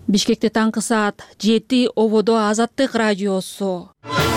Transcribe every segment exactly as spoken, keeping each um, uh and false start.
Бишкекте таңкы саат жети ободо Азаттык радиосу.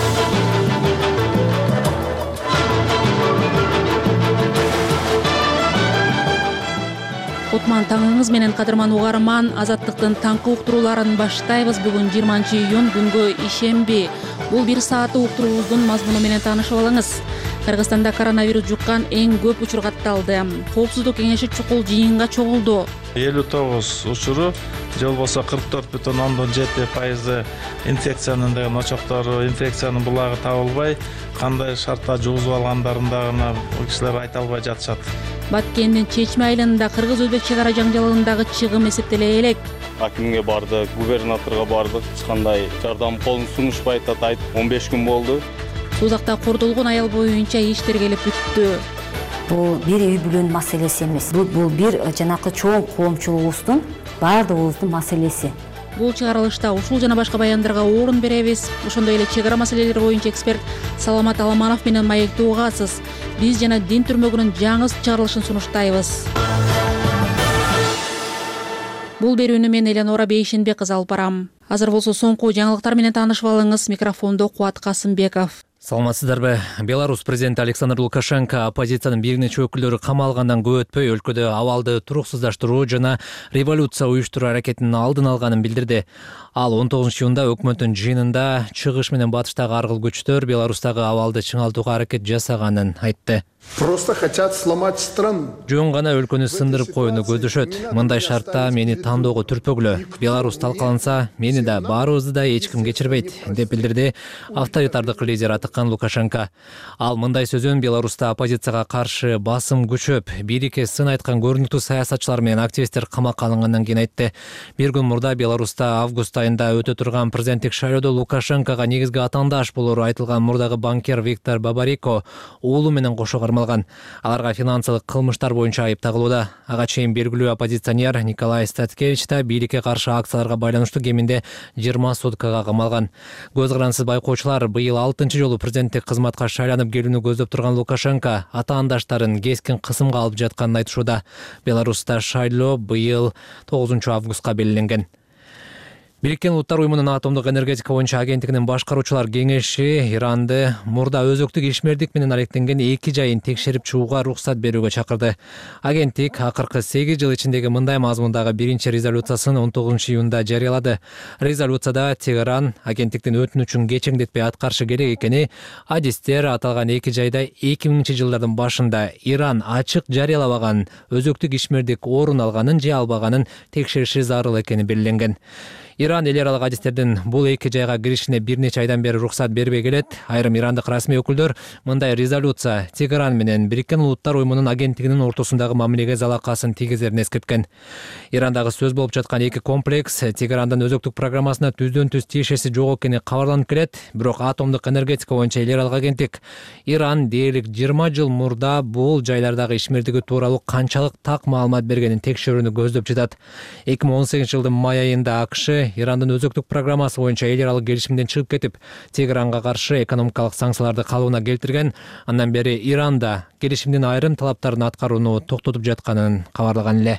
Кутман таңыңыз менен кадырман угарман, Азаттыктын таңкы уктурууларын баштайбыз. Бүгүн жыйырманчы июнь күнгө ишемби. Бул бир сааты уктуруубуздун мазмуну менен таанышып алыңыз. Кыргызстанда коронавирус жуккан эң көп учур катталды. Коопсуздук кеңеши чукул жыйынга чогулду. элүү тогуз учуру, же болбосо кырк төрт бүтүн ондон жети пайызы инфекциянын деген очоктору, инфекциянын булагы табылбай, кандай шартта жугузуп алгандарын дагы кишилер айта албай жатышат. Баткендин Чечме айылында кыргыз-өзбек чек ара жаңжалындагы чыгым эсептеле элек. Акимге бардык, губернаторго бардык, эч кандай жардам колун сунушпай атат. он беш күн болду. Сузакта кордолгон аял боюнча иштер келип бүттү. Бул бир үй бүлөнүн маселеси эмес. Бул бир жанакы чоң коомчулугубуздун, баардыгыбыздын маселеси. Бул чыгарылышта ушул жана башка баяндарга орун беребиз. Ошондой эле чек ара маселелери боюнча эксперт Саламат Аламанов менен маектүү угасыз. Биз жана дин түрмөгүнүн жаңы чыгарылышын сунуштайбыз. Бул берүүнү мен Эленора Бейшенбек кызы алып барам. Азыр болсо соңку жаңылыктар менен таанышып алыңыз. Микрофондо Кубат Касымбеков. Саламатсыздарбы? Беларусь президенти Александр Лукашенко оппозициянын бир нече өкүлдөрү камалгандан көп өтпөй өлкөдө абалды туруксуздаштыруу жана революция уюштуруу аракетинин алдын алганын билдирди. Ал он тогузунчу июнда өкмөттүн жыйынында чыгыш менен батыштагы аргыл күчтөр Беларустагы абалды чыңалтууга аракет жасаганын айтты. Просто хотят сломать страну. Жөн гана өлкөнү сындырып коюуну көздөшөт. Мындай шартта мени тандоого түрпөгүлө. Беларусь талкаланса, мени да баарыбызды да эч ким кечирбейт, деп билдирди авторитардык лидер Атыкан Лукашенко. Ал мындай сөзүн Беларуста оппозицияга каршы басым күчөп, бирике сын айткан көрүнүктүү саясатчылар менен активисттер камакка алынгандан кийин айтты. Бир күн мурда Беларуста август айында өтө турган президенттик шайлоодо Лукашенкого негизги атаандаш болору айтылган мурдагы банкир Виктор Бабарико уулу менен кошо кармалган. Аларга финансылык кылмыштар боюнча айып тагылууда. Ага чейин белгилүү оппозиционер Николай Статкевич да бийликке каршы акцияларга байланыштуу кеминде жыйырма суткага камалган. Көз карансыз байкоочулар быйыл алтынчы жолу президенттик кызматка шайланып келүүнү көздөп турган Лукашенко атаандаштарын кескин кысымга алып жатканын айтышууда. Беларуста шайлоо быйыл тогузунчу августка белгиленген. Бириккен Улуттар уюмунун атомдук энергетика боюнча агенттигинин башкаруучулар кеңеши Иранды мурда өзөктүк ишмердик менен алектенген эки жайын текшерип чыгууга уруксат берүүгө чакырды. Агенттик акыркы сегиз жыл ичиндеги мындай мазмундагы биринчи резолюциясын он тогузунчу июнда жарыялады. Резолюцияда Тегеран агенттиктин өтүнүчүн кечеңдетпей аткарышы керек экени, адистер аталган эки жайда эки миңинчи жылдардын башында Иран ачык жарыялабаган өзөктүк ишмердик орун алганын же албаганын текшериши зарыл экени белгиленген. Иран эл аралык адистердин бул эки жайга киришине бир нече айдан бери уруксат бербей келет. Айрым ирандык расмий өкүлдөр мындай резолюция Тегеран менен Бириккен Улуттар уюмунун агенттигинин ортосундагы мамилеге залакасын тийгизерин эскерткен. Ирандагы сөз болуп жаткан эки комплекс Тегерандын өзөктүк программасына түздөн түз тиешеси жок экени кабарланып келет. Бирок атомдук энергетика боюнча эл аралык агенттик Иран дээрлик жыйырма жыл мурда бул жайлардагы ишмердиги тууралуу канчалык так маалымат бергенин текшерүүнү көздөп жатат. эки миң он сегизинчи жылдын май айында АКШ Ирандын өзөктүк программасы боюнча эл аралык келишимден чыгып кетип, Тегеранга каршы экономикалык санкцияларды калыбына келтирген. Андан бери Иранда келишимдин айрым талаптарын аткарууну токтотуп жатканын кабарлаган эле.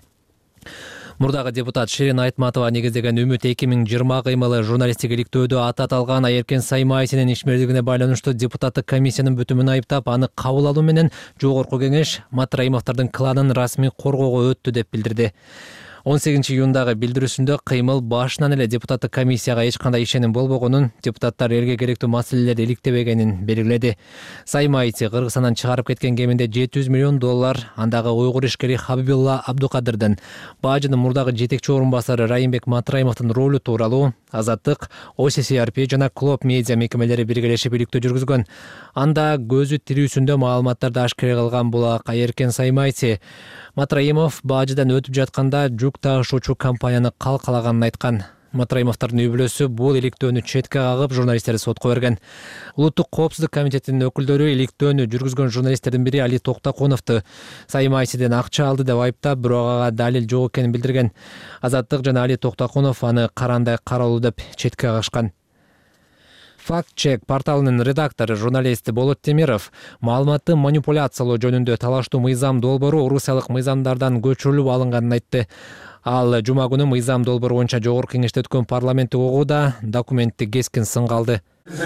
Мурдагы депутат Ширин Айтматова негиздеген Үмүт эки миң жыйырма кыймылы журналисттик иликтөөдө аты аталган Айеркен Саймаевдин ишмердигине байланыштуу депутаттык комиссиянын бүтүмүн айыптап, аны кабыл алуу менен жогорку кеңеш Матраимовдордун кланын расмий коргоого өттү деп билдирди. он сегизинчи июндагы билдирүүсүндө кыймыл башынан эле депутаттык комиссияга эч кандай ишеним болбогонун, депутаттар элге керектүү маселелерди иликтебегенин белгиледи. Саймаити Кыргызстандан чыгарып кеткен кеминде жети жүз миллион доллар, андагы уйгур ишкери Хабибулла Абдукадырдын, Бажынын мурдагы жетекчи орун басары Райымбек Матраимовдун ролу тууралуу Азаттык, О С С R P жана Клоп медиа мекемелери биргелешип иликтөө жүргүзгөн. Анда көзү тирүүсүндө маалыматтарды ашкере кылган булак Айеркен Саймаити Матраимов Бажыдан өтүп жатканда жүк ташуучу компанияны калкалаганын айткан. Матраимовдордун үй-бүлөсү бул иликтөөнү четке кагып, журналисттерди сотко берген. Улуттук коопсуздук комитетинин өкүлдөрү иликтөөнү жүргүзгөн журналисттердин бири Али Токтакуновду Саймаитиден акча алды деп айыптап, бирок ага далил жок экенин билдирген. Азаттык жана Али Токтакунов аны карандай каралуу деп четке кагышкан. Fact Check порталынын редактору журналист Болот Темиров маалыматты манипуляциялоо жөнүндө талаштуу мыйзам долбоору орусиялык мыйзамдардан көчүрүлүп алынганын айтты. Ал жума күнү мыйзам долбоору боюнча жогорку кеңеште өткөн парламенттик угууда документти кескин сынга алды.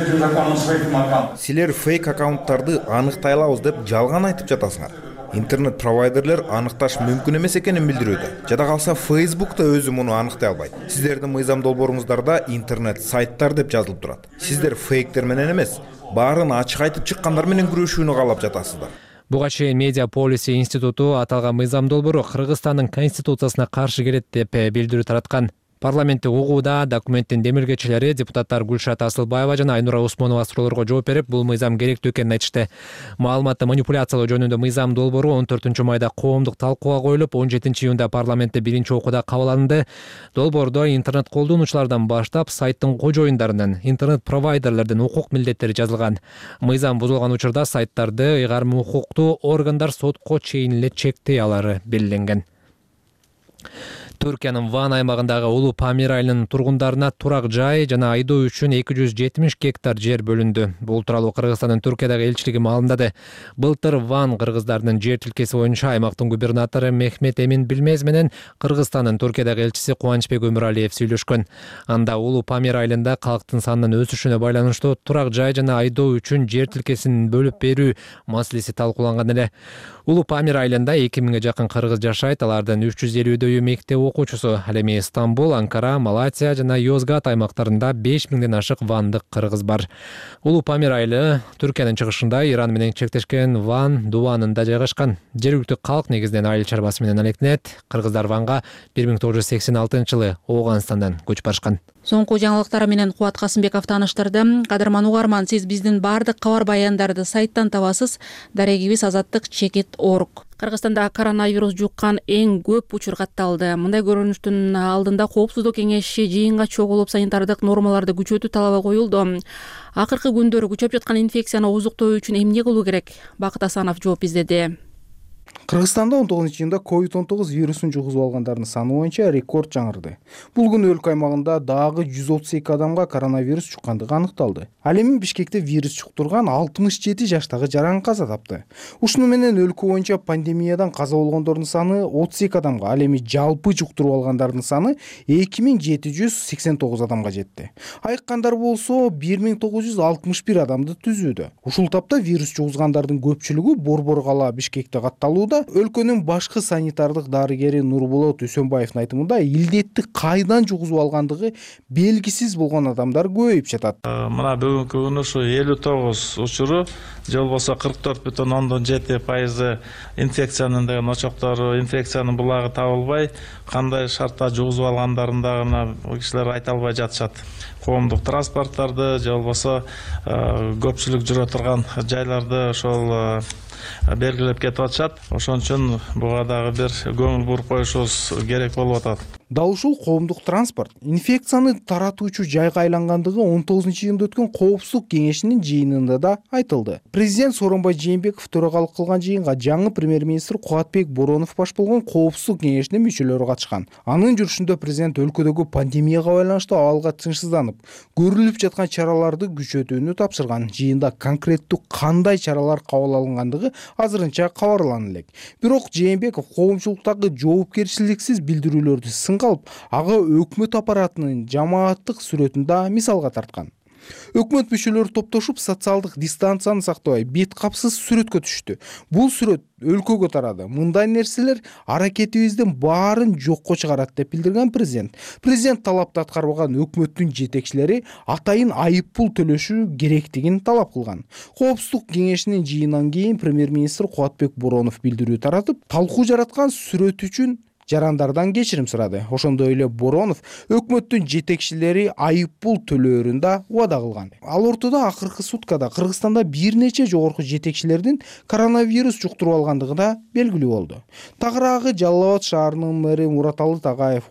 Силер фейк аккаунттарды аныктай алабыз деп жалган айтып жатасыңар. Интернет провайдерлер аныкташ мүмкүн эмес экенин билдирүүдө. Жада калса Facebook да өзү муну аныктай албайт. Сиздердин мыйзам долбооруңуздарда интернет сайттар деп жазылып турат. Сиздер фейктер менен эмес, баарын ачык айтып чыккандар менен күрөшүүнү каалап жатасыздар. Буга чейин Медиа Полиси институту аталган мыйзам долбоору Кыргызстандын конституциясына каршы келет деп билдирүү тараткан. Парламенттик угууда документтин демилгечилери депутаттар Гүлшат Асылбаева жана Айнура Усмонова суроолорго жооп берип, бул мыйзам керектүү экенин айтышты. Маалыматты манипуляциялоо жөнүндө мыйзам долбоору он төртүнчү майда коомдук талкууга коюлуп, он жетинчи июнда парламентте биринчи окууда кабыл алынды. Долбоордо интернет колдонуучулардан баштап сайттын кожоюндарынын, интернет провайдерлердин укук милдеттери жазылган. Мыйзам бузулган учурда сайттарды ыйгарым укуктуу органдар сотко чейин эле чектей алары белгиленген. Түркиянын Ван аймагындагы Улуу Памир айылынын тургундарына турак жай жана айдоо үчүн эки жүз жетимиш гектар жер бөлүндү. Бул тууралуу Кыргызстандын Түркиядагы элчилиги маалымдады. Былтыр Ван кыргыздарынын жер тилкеси боюнча аймактын губернатору Мехмет Эмин Билмез менен Кыргызстандын Түркиядагы элчиси Кубанычбек Өмүралиев сүйлөшкөн. Анда Улуу Памир айылында калктын санынын өсүшүнө байланыштуу турак жай жана айдоо үчүн жер тилкесин бөлүп берүү маселеси талкууланган эле. Улуу Памир айылында эки миңге жакын кыргыз жашайт. Алардын үч жүз элүүдөйү мектеп окуучусу. Ал эми Стамбул, Анкара, Малатия жана Йозгат аймактарында беш миңден ашык вандык кыргыз бар. Улуу Памир айылы Түркиянын чыгышында Иран менен чектешкен Ван дубанында жайгашкан. Жергиликтүү калк негизинен айыл чарбасы менен алектенет. Кыргыздар Ванга бир миң тогуз жүз сексен алтынчы жылы Ооганстандан көчүп барышкан. Соңку жаңылыктар менен Кубат Касымбеков тааныштырды. Кадырман угарман, сиз биздин бардык кабар баяндарды сайттан табасыз. Дарегибиз азаттык чекит орг. Кыргызстанда коронавирус жуккан эң көп учур катталды. Мындай көрүнүштүн алдында Коопсуздук кеңеши жыйынга чогулуп санитардык нормаларды күчөтүү талабы коюлду. Акыркы күндөрү күчөп жаткан инфекцияны ооздуктоо үчүн эмне кылуу керек? Бакыт Асанов жооп издеди. Кыргызстанда он тогузунчу июнда ковид он тогуз вирусун жугузуп алгандардын саны боюнча рекорд жаңырды. Бул күнү өлкө аймагында дагы жүз отуз эки адамга коронавирус жуккандыгы аныкталды. Ал эми Бишкекте вирус жуктурган алтымыш жети жаштагы жаран каза тапты. Ушуну менен өлкө боюнча пандемиядан каза болгондордун саны отуз эки адамга, ал эми жалпы жуктуруп алгандардын саны эки миң жети жүз сексен тогуз адамга жетти. Айыккандар болсо бир миң тогуз жүз алтымыш бир адамды түзүүдө. Ушул тапта вирус жугузгандардын көпчүлүгү Борбор кала Бишкекте катталууда. Өлкөнүн башкы санитардык дарыгери Нурболот Үсөнбаевдин айтымында илдетти кайдан жугузуп алгандыгы белгисиз болгон адамдар көбөйүп жатат. Мына бүгүнкү күнү ушу элүү тогуз учуру, же болбосо кырк төрт бүтүн ондон жети пайызы инфекциянын деген очоктору, инфекциянын булагы табылбай, кандай шартта жугузуп алгандарын дагы кишилер айта албай жатышат. Коомдук транспорттарды, же болбосо көпчүлүк жүрө турган жайларды ошол белгилеп кетип атышат. Ошон үчүн буга дагы бир көңүл буруп коюшубуз керек болуп атат. Дал ушул коомдук транспорт инфекцияны таратуучу жайга айлангандыгы он тогузунчу июнда өткөн Коопсуздук кеңешинин жыйынында да айтылды. Президент Сооронбай Жээнбеков төрагалык кылган жыйынга жаңы премьер-министр Кубатбек Боронов баш болгон Коопсуздук кеңешинин мүчөлөрү катышкан. Анын жүрүшүндө президент өлкөдөгү пандемияга байланыштуу абалга тынчсызданып, көрүлүп жаткан чараларды күчөтүүнү тапшырган. Жыйында конкреттүү кандай чаралар кабыл алынгандыгы азырынча кабарлана элек. Бирок Жээнбеков коомчулуктагы жоопкерчиликсиз билдирүүлөрдү сынга алып, ага өкмөт аппаратынын жамааттык сүрөтүндө мисалга тарткан. Өкмөт мүчөлөрү топтошуп социалдык дистанцияны сактабай бет капсыз сүрөткө түштү. Бул сүрөт өлкөгө тарады. Мындай нерселер аракетибиздин баарын жокко чыгарат деп билдирген президент. Президент талапты аткарбаган өкмөттүн жетекчилери атайын айып пул төлөшү керектигин талап кылган. Коопсуздук кеңешинин жыйынынан кийин премьер-министр Кубатбек Боронов билдирүү таратып, талкуу жараткан сүрөт үчүн жарандардан кечирим сурады. Ошондой эле Боронов өкмөттүн жетекчилери айып пул төлөөрүн да убада кылган. Ал ортодо акыркы суткада Кыргызстанда бир нече жогорку жетекчилердин коронавирус жуктуруп алгандыгы да белгилүү болду. Тагыраагы Жалал Абад шаарынын мэри Мураталы Тагаев Ош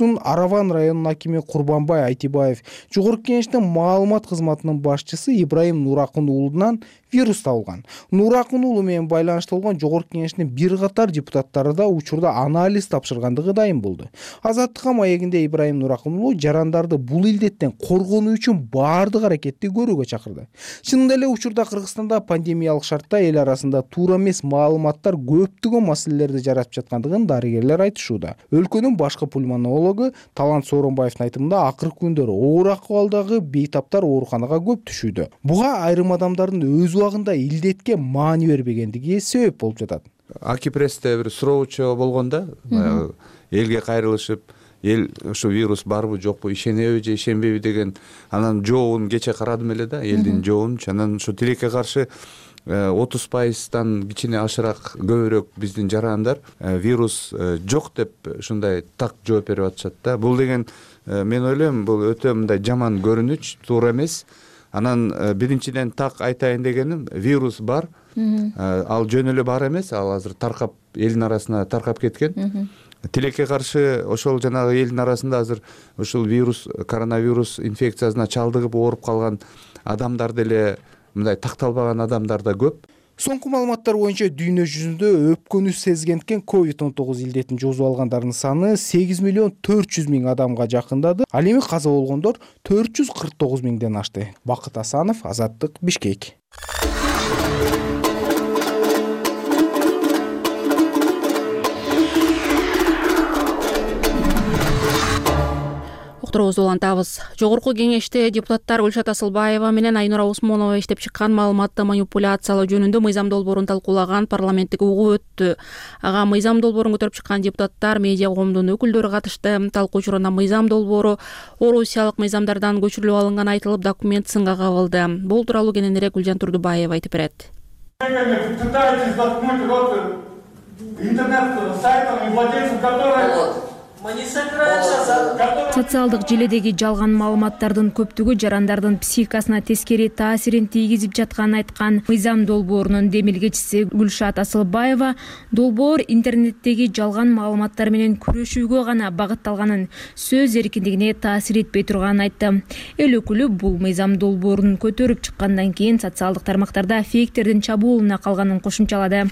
Оштун Араван районунун акими Курбанбай Айтибаев жогорку кеңештин маалымат кызматынын башчысы Ибраим Нуракун уулунан вирус табылган. Нуракун уулу менен байланышта болгон жогорку кеңештин бир катар депутаттары да учурда анализ тапшыргандыгы дайым болду. Азаттыкка маегинде Ибраим Нуракун уулу жарандарды бул илдеттен коргонуу үчүн баардык аракетти көрүүгө чакырды. Чынында эле учурда Кыргызстанда пандемиялык шартта эл арасында туура эмес маалыматтар көптөгөн маселелерди жаратып жаткандыгын дарыгерлер айтышууда. Өлкөнүн башкы пульмонологу Талант Сооронбаевдин айтымында акыркы күндөрү оор акыбалдагы бейтаптар ооруканага көп түшүүдө. Буга айрым адамдардын өз убагында илдетке маани бербегендиги себеп болуп жатат. Аки престе бир суроочу болгондо элге кайрылышып, эл ушу вирус барбы жокпу, ишенеби же ишенбейби деген анан жообун кече карадым эле да, элдин жообун. Анан ушу тилекке каршы отуз пайыздан кичине ашыраак көбүрөөк биздин жарандар вирус жок деп ушундай так жооп берип атышат да. Бул деген мен ойлойм бул өтө мындай жаман көрүнүч, туура эмес. Анан биринчиден так айтайын дегеним, вирус бар. Ал жөн эле бар эмес, ал азыр таркап элдин арасына таркап кеткен. Тилекке каршы ошол жанагы элдин арасында азыр ушул вирус, коронавирус инфекциясына чалдыгып ооруп калган адамдар деле мындай такталбаган адамдар да көп. Соңку маалыматтар боюнча дүйнө жүзүндө өпкөнү сезгенткен ковид он тогуз илдетин жугузуп алгандардын саны сегиз миллион төрт жүз миң адамга жакындады. Ал эми каза болгондор төрт жүз кырк тогуз миңден ашты. Бакыт Асанов, Азаттык, Бишкек. Уктуруубузду улантабыз. Жогорку кеңеште депутаттар Гүлшат Асылбаева менен Айнура Усмонова иштеп чыккан маалыматты манипуляциялоо жөнүндө мыйзам долбоорун талкуулаган парламенттик угуу өттү. Ага мыйзам долбоорун көтөрүп чыккан депутаттар, медиа коомдун өкүлдөрү катышты. Талкуу учурунда мыйзам долбоору орусиялык мыйзамдардан көчүрүлүп алынган айтылып, документ сынга кабылды. Бул тууралуу кененирээк Гүлжан Турдубаева айтып берет. Интернет-сайтом и владельцем которой социалдык желедеги жалган маалыматтардын көптүгү жарандардын психикасына тескери таасирин тийгизип жатканын айткан мыйзам долбоорунун демилгечиси Гүлшат Асылбаева долбоор интернеттеги жалган маалыматтар менен күрөшүүгө гана багытталганын, сөз эркиндигине таасир этпей турганын айтты. Эл өкүлү бул мыйзам долбоорун көтөрүп чыккандан кийин социалдык тармактарда фейктердин чабуулуна калганын кошумчалады.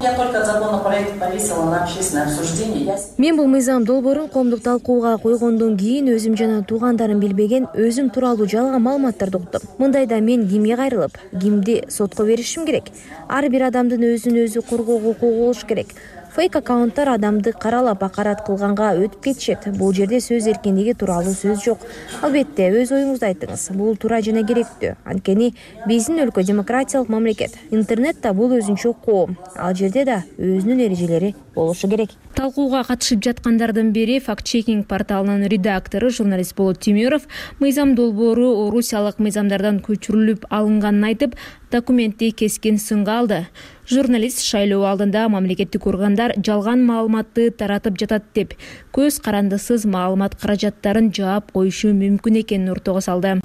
Мен бул мыйзам долбоорун коомдук талкууга койгондон кийин өзүм жана туугандарым билбеген өзүм тууралуу жалган маалыматтарды уктум. Мындайда мен кимге кайрылып, кимди сотко беришим керек? Ар бир адамдын өзүн өзү коргоого укугу болуш керек. Фейк аккаунттар адамды каралап акарат кылганга өтүп кетишет. Бул жерде сөз эркиндиги тууралуу сөз жок. Албетте, өз оюңузду айтыңыз. Бул туура жана керектүү. Анткени биздин өлкө демократиялык мамлекет. Интернет да бул өзүнчө коом. Ал жерде да өзүнүн эрежелери болушу керек. Талкууга катышып жаткандардын бири факт-чекинг порталынын редактору журналист Болот Тимиров мыйзам долбоору орусиялык мыйзамдардан көчүрүлүп алынганын айтып, документти кескин сынга алды. Журналист шайлоо алдында мамлекеттик органдар жалган маалыматты таратып жатат деп, көз карандысыз маалымат каражаттарын жаап коюшу мүмкүн экенин ортого салды.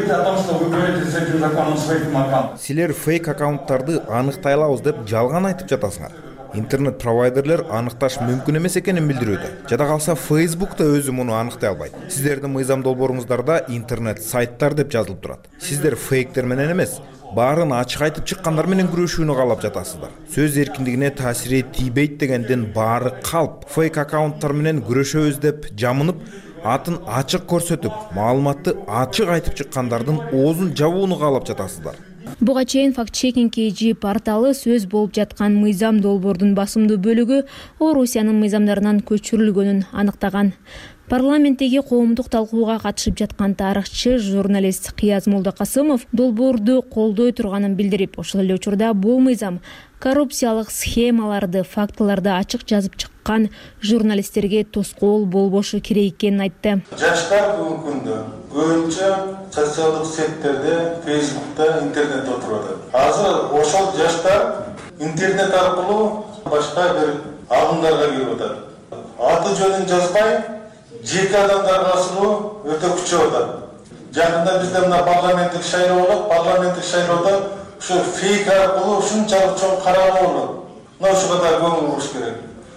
Силер фейк аккаунттарды аныктай алабыз деп жалган айтып жатасыңар. Интернет провайдерлер аныкташ мүмкүн эмес экенин билдирүүдө. Жада калса Facebook да өзү муну аныктай албайт. Сиздердин мыйзам долбооруңуздарда интернет сайттар деп жазылып турат. Сиздер фейктер менен эмес, баарын ачык айтып чыккандар менен күрөшүүнү каалап жатасыздар. Сөз эркиндигине таасири тийбейт дегенден баары калп. Фейк аккаунттар менен күрөшөбүз деп жамынып, атын ачык көрсөтүп, маалыматты ачык айтып чыккандардын оозун жабууну каалап жатасыздар. Буга чейин факт-чекинг кей джи порталы сөз болуп жаткан мыйзам долбоордун басымдуу бөлүгү Орусиянын мыйзамдарынан көчүрүлгөнүн аныктаган. Парламенттеги коомдук талкууга катышып жаткан тарыхчы журналист Кыяз Молдокасымов долбоорду колдой турганын билдирип, ошол эле учурда бул мыйзам коррупциялык схемаларды, фактыларды ачык жазып чыккан журналисттерге тоскоол болбошу керек экенин айтты. Жаштар бүгүнкү күндө көбүнчө социалдык сеттерде, Facebook'та, интернетте отуруп атат. Азыр ошол жаштар интернет аркылуу башка бир агымдарга кирип атат. Аты жөнүн жазбай, жеке адамдарга асылуу өтө күчөп атат. Жакында бизде мына парламенттик шайлоо болот, парламенттик шайлоодо ушу фейк аркылуу ушунчалык чоң каралуу болот. Мына ушуга да көңүл буруш керек.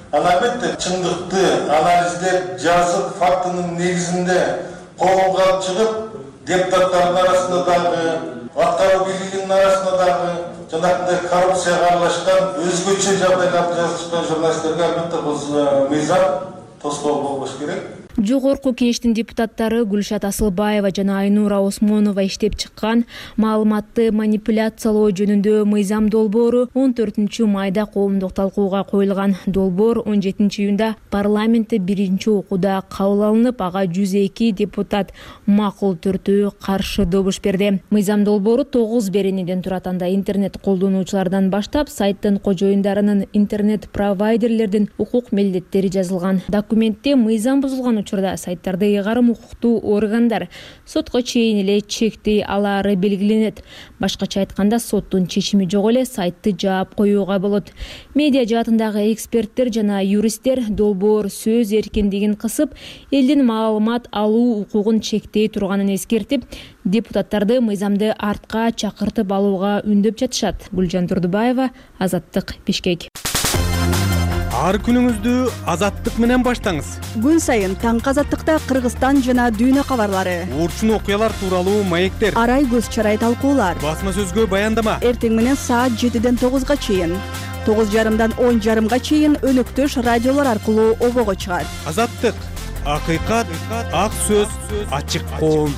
Ана албетте чындыкты анализдеп жазып фактынын негизинде коомго чыгып, депутаттардын арасында дагы, аткаруу бийлигинин арасында дагы жанагындай коррупцияга аралашкан өзгөчө жагдайларды жазышкан журналисттерге албетте бул мыйзам тоскоол болбош керек. Жогорку кеңештин депутаттары Гүлшат Асылбаева жана Айнура Осмонова иштеп чыккан маалыматты манипуляциялоо жөнүндө мыйзам долбоору он төртүнчү майда коомдук талкууга коюлган. Долбоор он жетинчи июнда парламентте биринчи окууда кабыл алынып, ага жүз эки депутат макул түрдө каршы добуш берди. Мыйзам долбоору тогуз беренеден турат. Анда интернет колдонуучулардан баштап сайттын кожоюндарынын, интернет провайдерлердин укук милдеттери жазылган. Документте мыйзам бузулган учурда сайттарды ыйгарым укуктуу органдар сотко чейин эле чектей алаары белгиленет. Башкача айтканда, соттун чечими жок эле сайтты жаап коюуга болот. Медиа жаатындагы эксперттер жана юристтер долбоор сөз эркиндигин кысып, элдин маалымат алуу укугун чектей турганын эскертип, депутаттарды мыйзамды артка чакыртып алууга үндөп жатышат. Гүлжан Турдубаева, Азаттык, Бишкек. Ар күнүңүздү Азаттык менен баштаңыз. Күн сайын таңкы Азаттыкта Кыргызстан жана дүйнө кабарлары, урчун окуялар тууралуу маектер, арай көз чарай талкуулар, басма сөзгө баяндама. Эртең менен саат жетиден тогузга чейин, тогуз жарымдан он жарымга чейин өнөктөш радиолор аркылуу обого чыгат. Азаттык, акыйкат, ак сөз, ачык коом.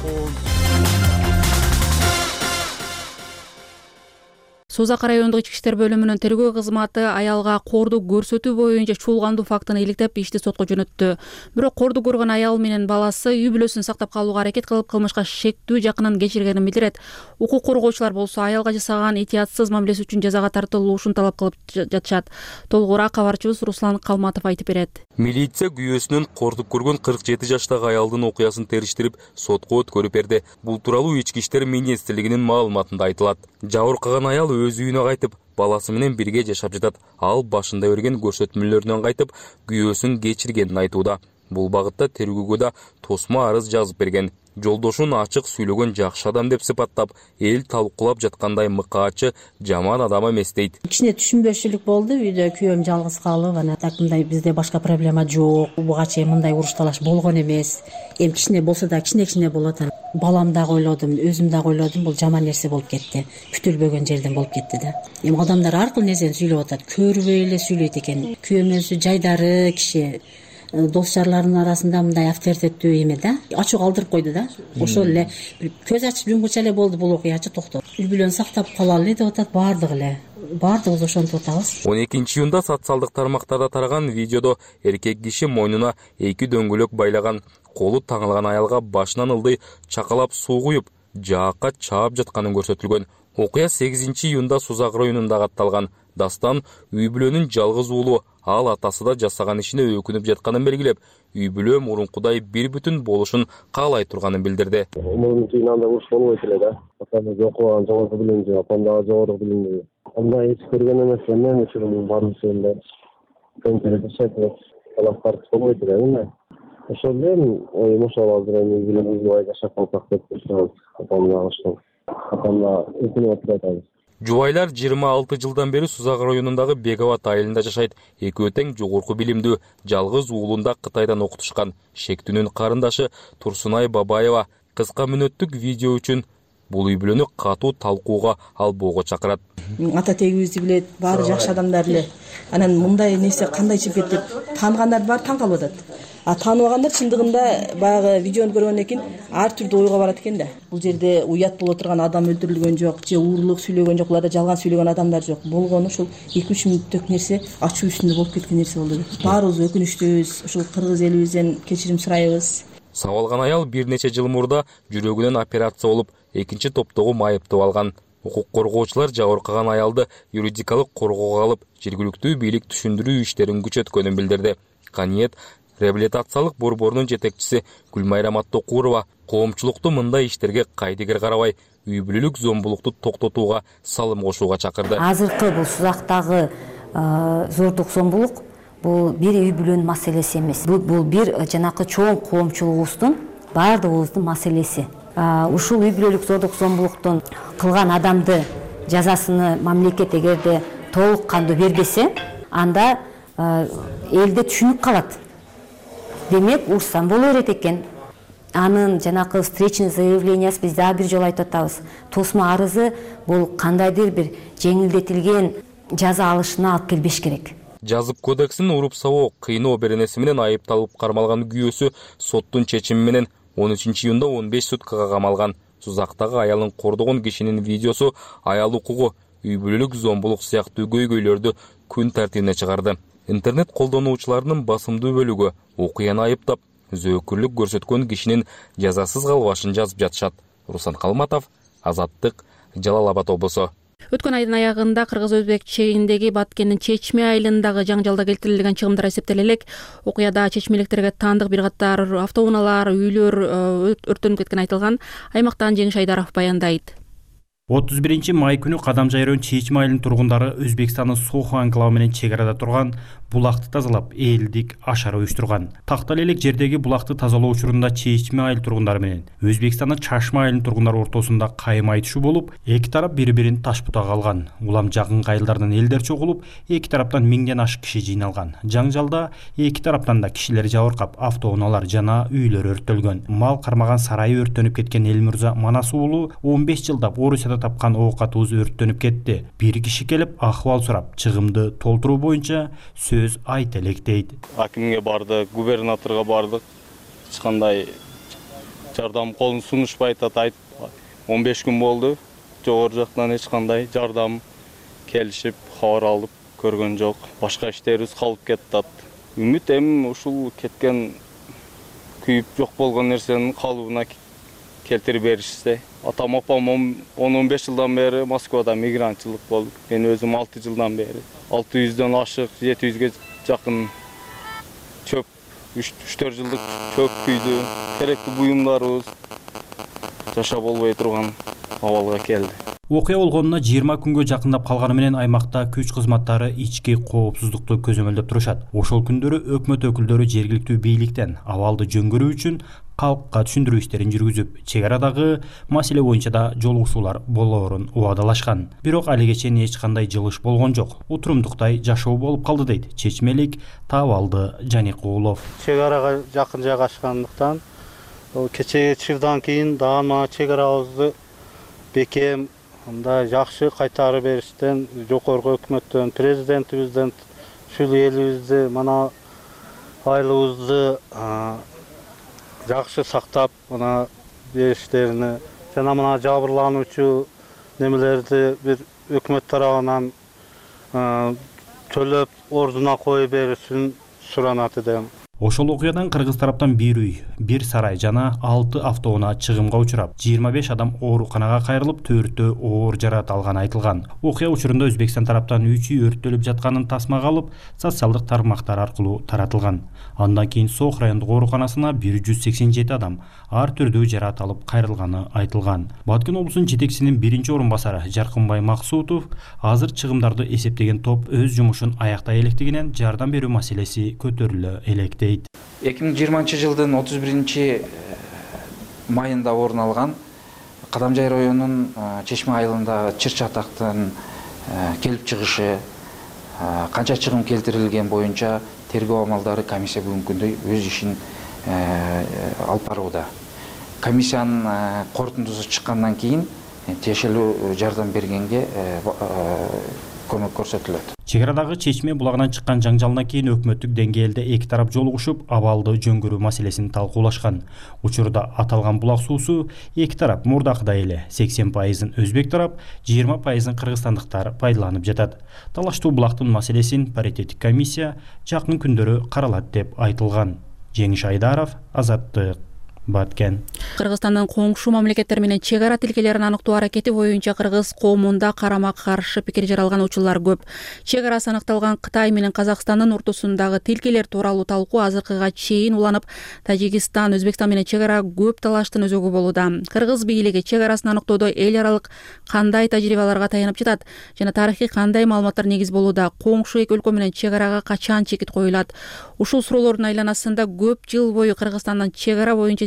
Созак райондук ички иштер бөлүмүнүн тергөө кызматы аялга кордук көрсөтүү боюнча чуулгандуу фактын иликтеп ишти сотко жөнөттү. Бирок кордук көргөн аял менен баласы үй бүлөсүн сактап калууга аракет кылып, кылмышка шектүү жакынын кечиргенин билдирет. Укук коргоочулар болсо аялга жасаган этиятсыз мамилеси үчүн жазага тартылуушун талап кылып жатышат. Толугураак кабарчыбыз Руслан Калматов айтып берет. Милиция күйөөсүнүн кордук көргөн кырк жети жаштагы аялдын окуясын териштирип, сотко өткөрүп берди. Бул тууралуу ички иштер министрлигинин маалыматында айтылат. Жабыркаган аял өз үйүнө кайтып, баласы менен бирге жашап жатат. Ал башында берген көрсөтмөлөрүнөн кайтып, күйөөсүн кечиргенин айтууда. Бул багытта тергөөгө да тосма арыз жазып берген. Жолдошун ачык сүйлөгөн жакшы адам деп сыпаттап, эл талкуулап жаткандай мыкаачы жаман адам эмес дейт. Кичине түшүнбөчүлүк болду. Үйдө күйөөм жалгыз калып, анан такымдай бизде башка проблема жок. Буга чейин мындай уруш талаш болгон эмес. Эми кичине болсо да кичине-кичине болот. Балам дагы ойлодум, өзүм дагы ойлодум, бул жаман нерсе болуп кетти. Күтүлбөгөн жерден болуп кетти да. Эми адамдар ар кыл нерсени сүйлөп атат. Көрбөй эле сүйлөйт экен. Күйөөм өзү жайдары киши. Дос жарларынын арасында мындай авторитеттүү эме да, ачуу калтырып койду да. Ошол эле көз ачып жумгуча эле болду бул окуячы токтоп. Үй бүлөнү сактап калалы деп атат баардыгы эле. Баардыгыбыз ошентип атабыз. он экинчи июнда социалдык тармактарда тараган видеодо эркек киши мойнуна эки дөңгөлөк байлаган, колу таңылган аялга башынан ылдый чакалап суу куюп, жаакка чаап жатканын көрсөтүлгөн. Окуя сегизинчи июнда Созак районунда катталган. Дастан үй бүлөнүн жалгыз уулу, ал атасы да жасаган ишине өкүнүп жатканын белгилеп, үй бүлө мурункудай бир бүтүн болушун каалай турганын билдирди. Мурун кийин анда уруш болбойт эле да. Атам жокуган жогорку билимди, апам дагы жогорку билимди. Андай эч көргөн эмес мен үчүн баардыгы конкрет жашайт. Талап тартып болбойт эле. Ошол менен оюм ошол азыр эми билимибизди жашап калсак деп турабыз. Апам дагы ошол. Апам дагы өкүнүп атат. Жубайлар жыйырма алты жылдан бери Сузак районундагы Беговат айылында жашайт. Экөө тең жогорку билимдүү, жалгыз уулунда Кытайдан окутушкан. Шектүүнүн карындашы Турсунай Бабаева кыска мүнөттүк видео үчүн бул үй бүлөнү катуу талкууга албоого чакырат. Ата тегибизди билет, баары жакшы адамдар эле. Анан мындай нерсе кандай чыгып кетти деп тааныгандар бар, таң калып атат. А тааныбагандар чындыгында баягы видеону көргөндөн кийин ар түрдүү ойго барат экен да. Бул жерде уят боло турган адам өлтүрүлгөн жок, же уурлук сүйлөгөн жок, буларда жалган сүйлөгөн адамдар жок. Болгону ушул эки үч мүнөттүк нерсе ачуу үстүндө болуп кеткен нерсе болду. Баарыбыз өкүнүчтүүбүз, ушул кыргыз элибизден кечирим сурайбыз. Сабалган аял бир нече жыл мурда жүрөгүнөн операция болуп, экинчи топтогу майыптып алган. Укук коргоочулар жабыркаган аялды юридикалык коргоого алып, жергиликтүү бийлик түшүндүрүү иштерин күчөткөнүн билдирди. Каниет реабилитациялык борборунун жетекчиси Гүлмайра Маттокурова коомчулукту мындай иштерге кайдыгер карабай, үй бүлөлүк зомбулукту токтотууга салым кошууга чакырды. Азыркы бул Сузактагы зордук зомбулук бул бир үй бүлөнүн маселеси эмес. Бул бир жанакы чоң коомчулугубуздун, баардыгыбыздын маселеси. Ушул үй бүлөлүк зордук зомбулуктун кылган адамды жазасыны мамлекет эгерде толук кандуу бербесе, анда элде түшүнүп калат. Демек урсан боло берет экен. Анын жанакы встречный заявлениясы биз дагы бир жолу айтып атабыз. Тосмо арызы бул кандайдыр бир жеңилдетилген жаза алышына алып келбеш керек. Жазып кодексинин уруп сабоо, кыйноо беренеси менен айыпталып кармалган күйөөсү соттун чечими менен он үчүнчү июнда он беш суткага камалган. Сузактагы аялын кордогон кишинин видеосу аял укугу, үй бүлөлүк зомбулук сыяктуу көйгөйлөрдү күн тартибине чыгарды. Интернет колдонуучуларынын басымдуу бөлүгү окуяны айыптап, зөөкүрлүк көрсөткөн кишинин жазасыз калбашын жазып жатышат. Руслан Калматов, Азаттык, Жалал Абад облусу. Өткөн айдын аягында кыргыз-өзбек чегиндеги Баткендин Чечме айылындагы жаңжалда келтирилген чыгымдар эсептеле элек. Окуяда чечмеликтерге таандык бир катар автоунаалар, үйлөр өрттөнүп кеткен айтылган. Аймактан Жеңиш Айдаров баяндайт. отуз биринчи май күнү Кадамжай район Чечме айылынын тургундары Өзбекстандын Соху анклавы менен чек арада турган булакты тазалап, элдик ашар уюштурган. Тактал элек жердеги булакты тазалоо учурунда Чечме айыл тургундары менен Өзбекстандын Чашма айылынын тургундары ортосунда кайым айтышуу болуп, эки тарап бири-бирин таш бутага алган. Улам жакын айылдардан элдер чогулуп, эки тараптан миңден ашык киши жыйналган. Жаңжалда эки тараптан да кишилер жабыркап, автоунаалар жана үйлөр өрттөлгөн. Мал кармаган сарайы өрттөнүп кеткен Элмирза Манас уулу он беш жылдап Орусияда тапкан оокатыбыз өрттөнүп кетти. Бир киши келип ахыбал сурап, чыгымды толтуруу боюнча сөз айт элек дейт. Акимге барды, губернаторго бардык. Эч кандай жардам колун сунушпай атат. он беш күн болду. Жогору жактан эч кандай жардам келишип, кабар алып көргөн жок. Башка иштерибиз калып кетти. Үмүт эми ушул кеткен күйүп жок болгон нерсенин калыбына келтирип беришсе. Атам апам он он беш жылдан бери Москвада мигрантчылык болуп, мен өзүм алты жылдан бери алты жүздөн ашык, жети жүзгө жакын чөп, үч төрт жылдык чөп күйдү, керектүү буюмдарыбыз жашап болбой турган абалга келди. Окуя болгонуна жыйырма күнгө жакындап калганы менен аймакта күч кызматтары ички коопсуздукту көзөмөлдөп турушат. Ошол күндөрү өкмөт өкүлдөрү жергиликтүү бийликтен абалды жөнгөрүү үчүн калкка түшүндүрүү иштерин жүргүзүп, чек арадагы маселе боюнча да жолугушуулар болоорун убадалашкан. Бирок али кечен эч кандай жылыш болгон жок. Утурумдуктай жашоо болуп калды дейт чечмелик Таабалды Жаникуулов. Чек арага жакын жайгашкандыктан кечеги чырдан кийин дагы чек арабызды бекем мындай жакшы кайтарып бериштен жогорку өкмөттөн, президентибизден ушул элибизди, мына айылыбызды жакшы сактап мына бериштерине жана мына жабырлануучу немелерди бир өкмөт тарабынан төлөп ордуна коюп беришин суранат эдим. Ошол окуядан кыргыз тараптан бир үй, бир сарай жана алты автоунаа чыгымга учурап, жыйырма беш адам ооруканага кайрылып, төртөө оор жаракат алганы айтылган. Окуя учурунда Өзбекстан тараптан үч үй өрттөлүп жатканын тасмага алып, социалдык тармактар аркылуу таратылган. Андан кийин Сох райондук ооруканасына бир жүз сексен жети адам ар түрдүү жаракат алып кайрылганы айтылган. Баткен облусунун жетекчисинин биринчи орун басары Жаркынбай Максутов азыр чыгымдарды эсептеген топ өз жумушун аяктай электигинен жардам берүү маселеси көтөрүлө элек дейт. эки миң жыйырманчы жылдын отуз биринчи майында орун алган Кадамжай районунун Чечме айылындагы чыр чатактын келип чыгышы, канча чыгым келтирилген боюнча тергөө амалдары комиссия бүгүнкү күндө өз ишин алып барууда. Комиссиянын корутундусу чыккандан кийин тиешелүү жардам бергенге көмөк көрсөтүлөт. Чек арадагы Чечме булагынан чыккан жаңжалдан кийин өкмөттүк деңгээлде эки тарап жолугушуп, абалды жөнгөрүү маселесин талкуулашкан. Учурда аталган булак суусу эки тарап мурдакыдай эле сексен пайызын өзбек тарап, жыйырма пайызын кыргызстандыктар пайдаланып жатат. Талаштуу булактын маселесин паритеттик комиссия жакын күндөрү каралат деп айтылган. Жеңиш Айдаров, Азаттык, Баткен. Кыргызстандын коңшу мамлекеттер менен чек ара тилкелерин аныктоо аракети боюнча кыргыз коомунда карама каршы пикир жаралган учурлар көп. Чек арасы аныкталган Кытай менен Казакстандын ортосундагы тилкелер тууралуу талкуу азыркыга чейин уланып, Тажикстан, Өзбекстан менен чек ара көп талаштын өзөгү болууда. Кыргыз бийлиги чек арасын аныктоодо эл аралык кандай тажрыйбаларга таянып жатат жана тарыхый кандай маалыматтар негиз болууда? Коңшу эки өлкө менен чек арага качан чекит коюлат? Ушул суроолордун айланасында көп жыл бою Кыргызстандан чек ара боюнча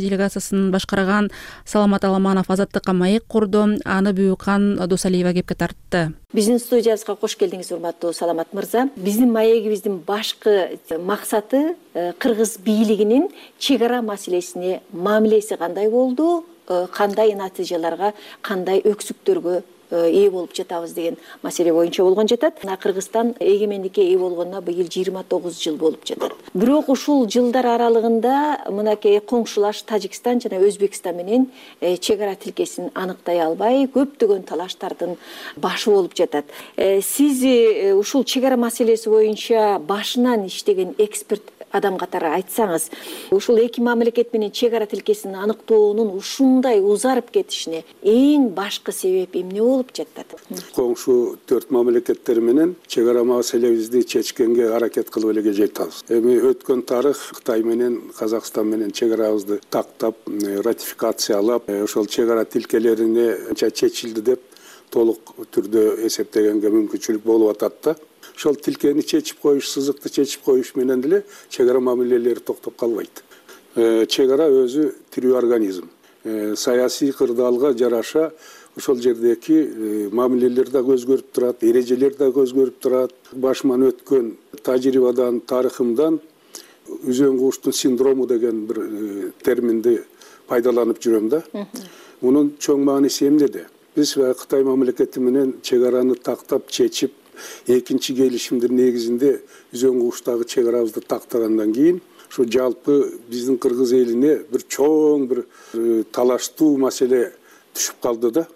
делегациясын башкарган Саламат Аламанов азаттыкка маек курду. Аны Бүйүкхан Досалиева кепке тартты. Биздин студиябызга кош келдиңиз, урматтуу Саламат мырза. Биздин маегибиздин башкы максаты кыргыз бийлигинин чек ара маселесине мамилеси кандай болду, кандай натыйжаларга, кандай өксүктөргө ээ болуп жатабыз деген маселе боюнча болгон жатат. Кыргызстан эгемендикке ээ болгонуна быйыл жыйырма тогуз жыл болуп жатат. Бирок ушул жылдар аралыгында мынакей коңшулаш Тажикстан жана Өзбекстан менен чек ара тилкесин аныктай албай, көптөгөн талаштардын башы болуп жатат. Сиз ушул чек ара маселеси боюнча башынан иштеген эксперт адам катары айтсаңыз, ушул эки мамлекет менен чек ара тилкесин аныктоонун ушундай узарып кетишине эң башкы себеп эмне болуп жатат? Коңшу төрт мамлекеттер менен чек ара маселебизди чечкенге аракет кылып эле жатабыз. Эми өткөн тарых Кытай менен Казакстан менен чек арабызды тактап, ратификациялап, ошол чек ара тилкелерине чечилди деп толук түрдө эсептегенге мүмкүнчүлүк болуп атат да. Ошол тилкени чечип коюш, сызыкты чечип коюш менен деле чек ара мамилелери токтоп калбайт. Чек ара өзү тирүү организм. Саясий кырдаалга жараша ошол жердеги мамилелер да өзгөрүп турат, эрежелер да өзгөрүп турат. Башыман өткөн тажрыйбадан, тарыхымдан үзөң кууштун синдрому деген бир терминди пайдаланып жүрөм да. Мунун чоң мааниси эмнеде? Биз Кытай мамлекети менен чек араны тактап чечип, экинчи келишимдин негизинде үзөң кууштагы чек арабызды тактагандан кийин ушу жалпы биздин кыргыз элине бир чоң бир талаштуу маселе түшүп калды да.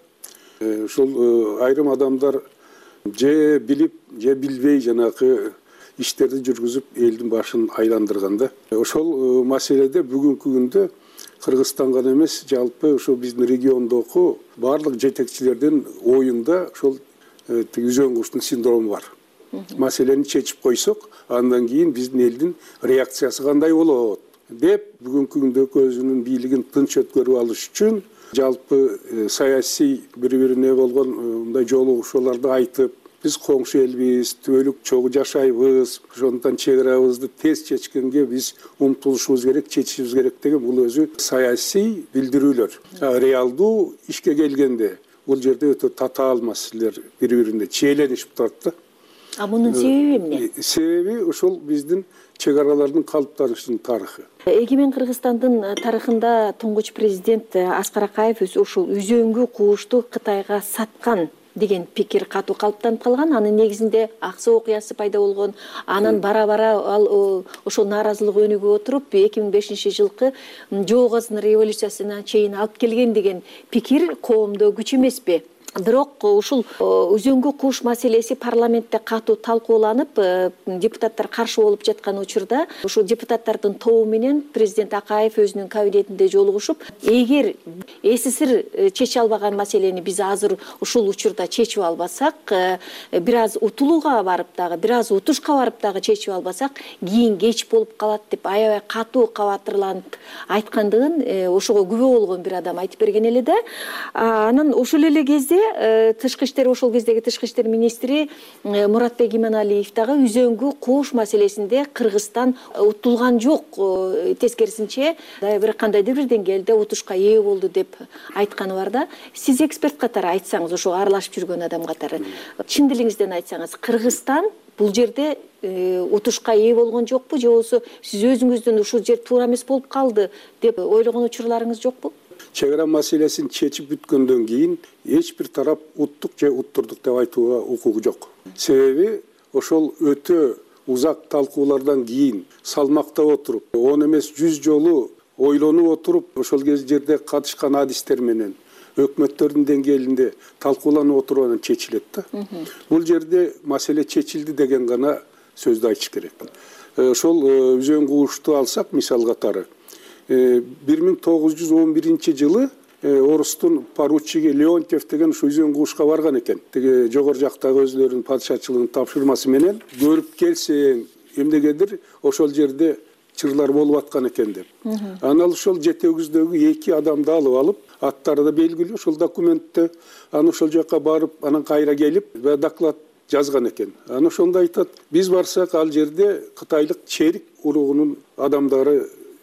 Ушул айрым адамдар же билип, же билбей жанакы иштерди жүргүзүп элдин башын айландырган да. Ошол маселеде бүгүнкү күндө Кыргызстан гана эмес, жалпы ошол биздин региондогу барлык жетекчилердин оюнда ошол үзөң кууштун синдрому бар. Маселени чечип койсок, андан кийин биздин элдин реакциясы кандай болот деп бүгүнкү күндөгү өзүнүн бийлигин тынч өткөрүп алыш үчүн жалпы саясий бири-бирине болгон мындай жолугушууларды айтып, биз коңшу элбиз, түбөлүк чогуу жашайбыз, ошондуктан чек арабызды тез чечкенге биз умтулушубуз керек, чечишибиз керек деген бул өзү саясий билдирүүлөр. Реалдуу ишке келгенде бул жерде өтө татаал маселелер бири-бирине чиеленишип турат да. А мунун себеби эмне? Себеби ошол биздин чек аралардын калыптанышынын тарыхы. Эгемен Кыргызстандын тарыхында туңгуч президент Аскар Акаев ушул үзөңгү куушту Кытайга саткан деген пикир катуу калыптанып калган. Анын негизинде Аксы окуясы пайда болгон. Анан бара-бара ал ошол нааразылык өнүгүп отуруп эки миң бешинчи жылкы Жоо Казын революциясына чейин алып келген деген пикир коомдо күч эмеспи? Бирок ушул үзөңгү кууш маселеси парламентте катуу талкууланып, депутаттар каршы болуп жаткан учурда, ушул депутаттардын тобу менен президент Акаев өзүнүн кабинетинде жолугушуп, эгер СССР чече албаган маселени биз азыр ушул учурда чечип албасак, бир аз утулууга барып дагы, бир аз утушка барып дагы чечип албасак, кийин кеч болуп калат деп аябай катуу кабатырланып айткандыгын ошого күбө болгон бир адам айтып берген эле да. Анан ошол эле кезде тышкы иштер ошол кездеги тышкы иштер министри Муратбек Иманалиев дагы үзөңгү кууш маселесинде Кыргызстан утулган жок, тескерисинче бир кандайдыр бир деңгээлде утушка ээ болду деп айтканы бар да. Сиз эксперт катары айтсаңыз, ошо аралашып жүргөн адам катары, чын дилиңизден айтсаңыз, Кыргызстан бул жерде утушка ээ болгон жокпу, же болбосо сиз өзүңүздүн ушул жер туура эмес болуп калды деп ойлогон учурларыңыз жокпу? Чек ара маселесин чечип бүткөндөн кийин эч бир тарап уттук же уттурдук деп айтууга укугу жок. Себеби ошол өтө узак талкуулардан кийин салмактап отуруп, он эмес жүз жолу ойлонуп отуруп, ошол жерде катышкан адистер менен өкмөттөрдүн деңгээлинде талкууланып отуруп анан чечилет да. Бул жерде маселе чечилди деген гана сөздү айтыш керек. Ошол үзөң куушту алсак, мисал катары, бир миң тогуз жүз он биринчи жылы орустун поручиги Леонтьев деген ушу үзөң куушка барган экен. Тиги жогору жактагы өзлөрүнүн падышачылыгынын тапшырмасы менен көрүп келсең эмнегедир ошол жерде чырлар болуп аткан экен деп. Анан ошол жетегибиздеги эки адамды алып алып, аттары да белгилүү ошол документте, анан ошол жака барып, анан кайра келип доклад жазган экен. Анан ошондо айтат, биз барсак ал жерде кытайлык черик уругунун адамдары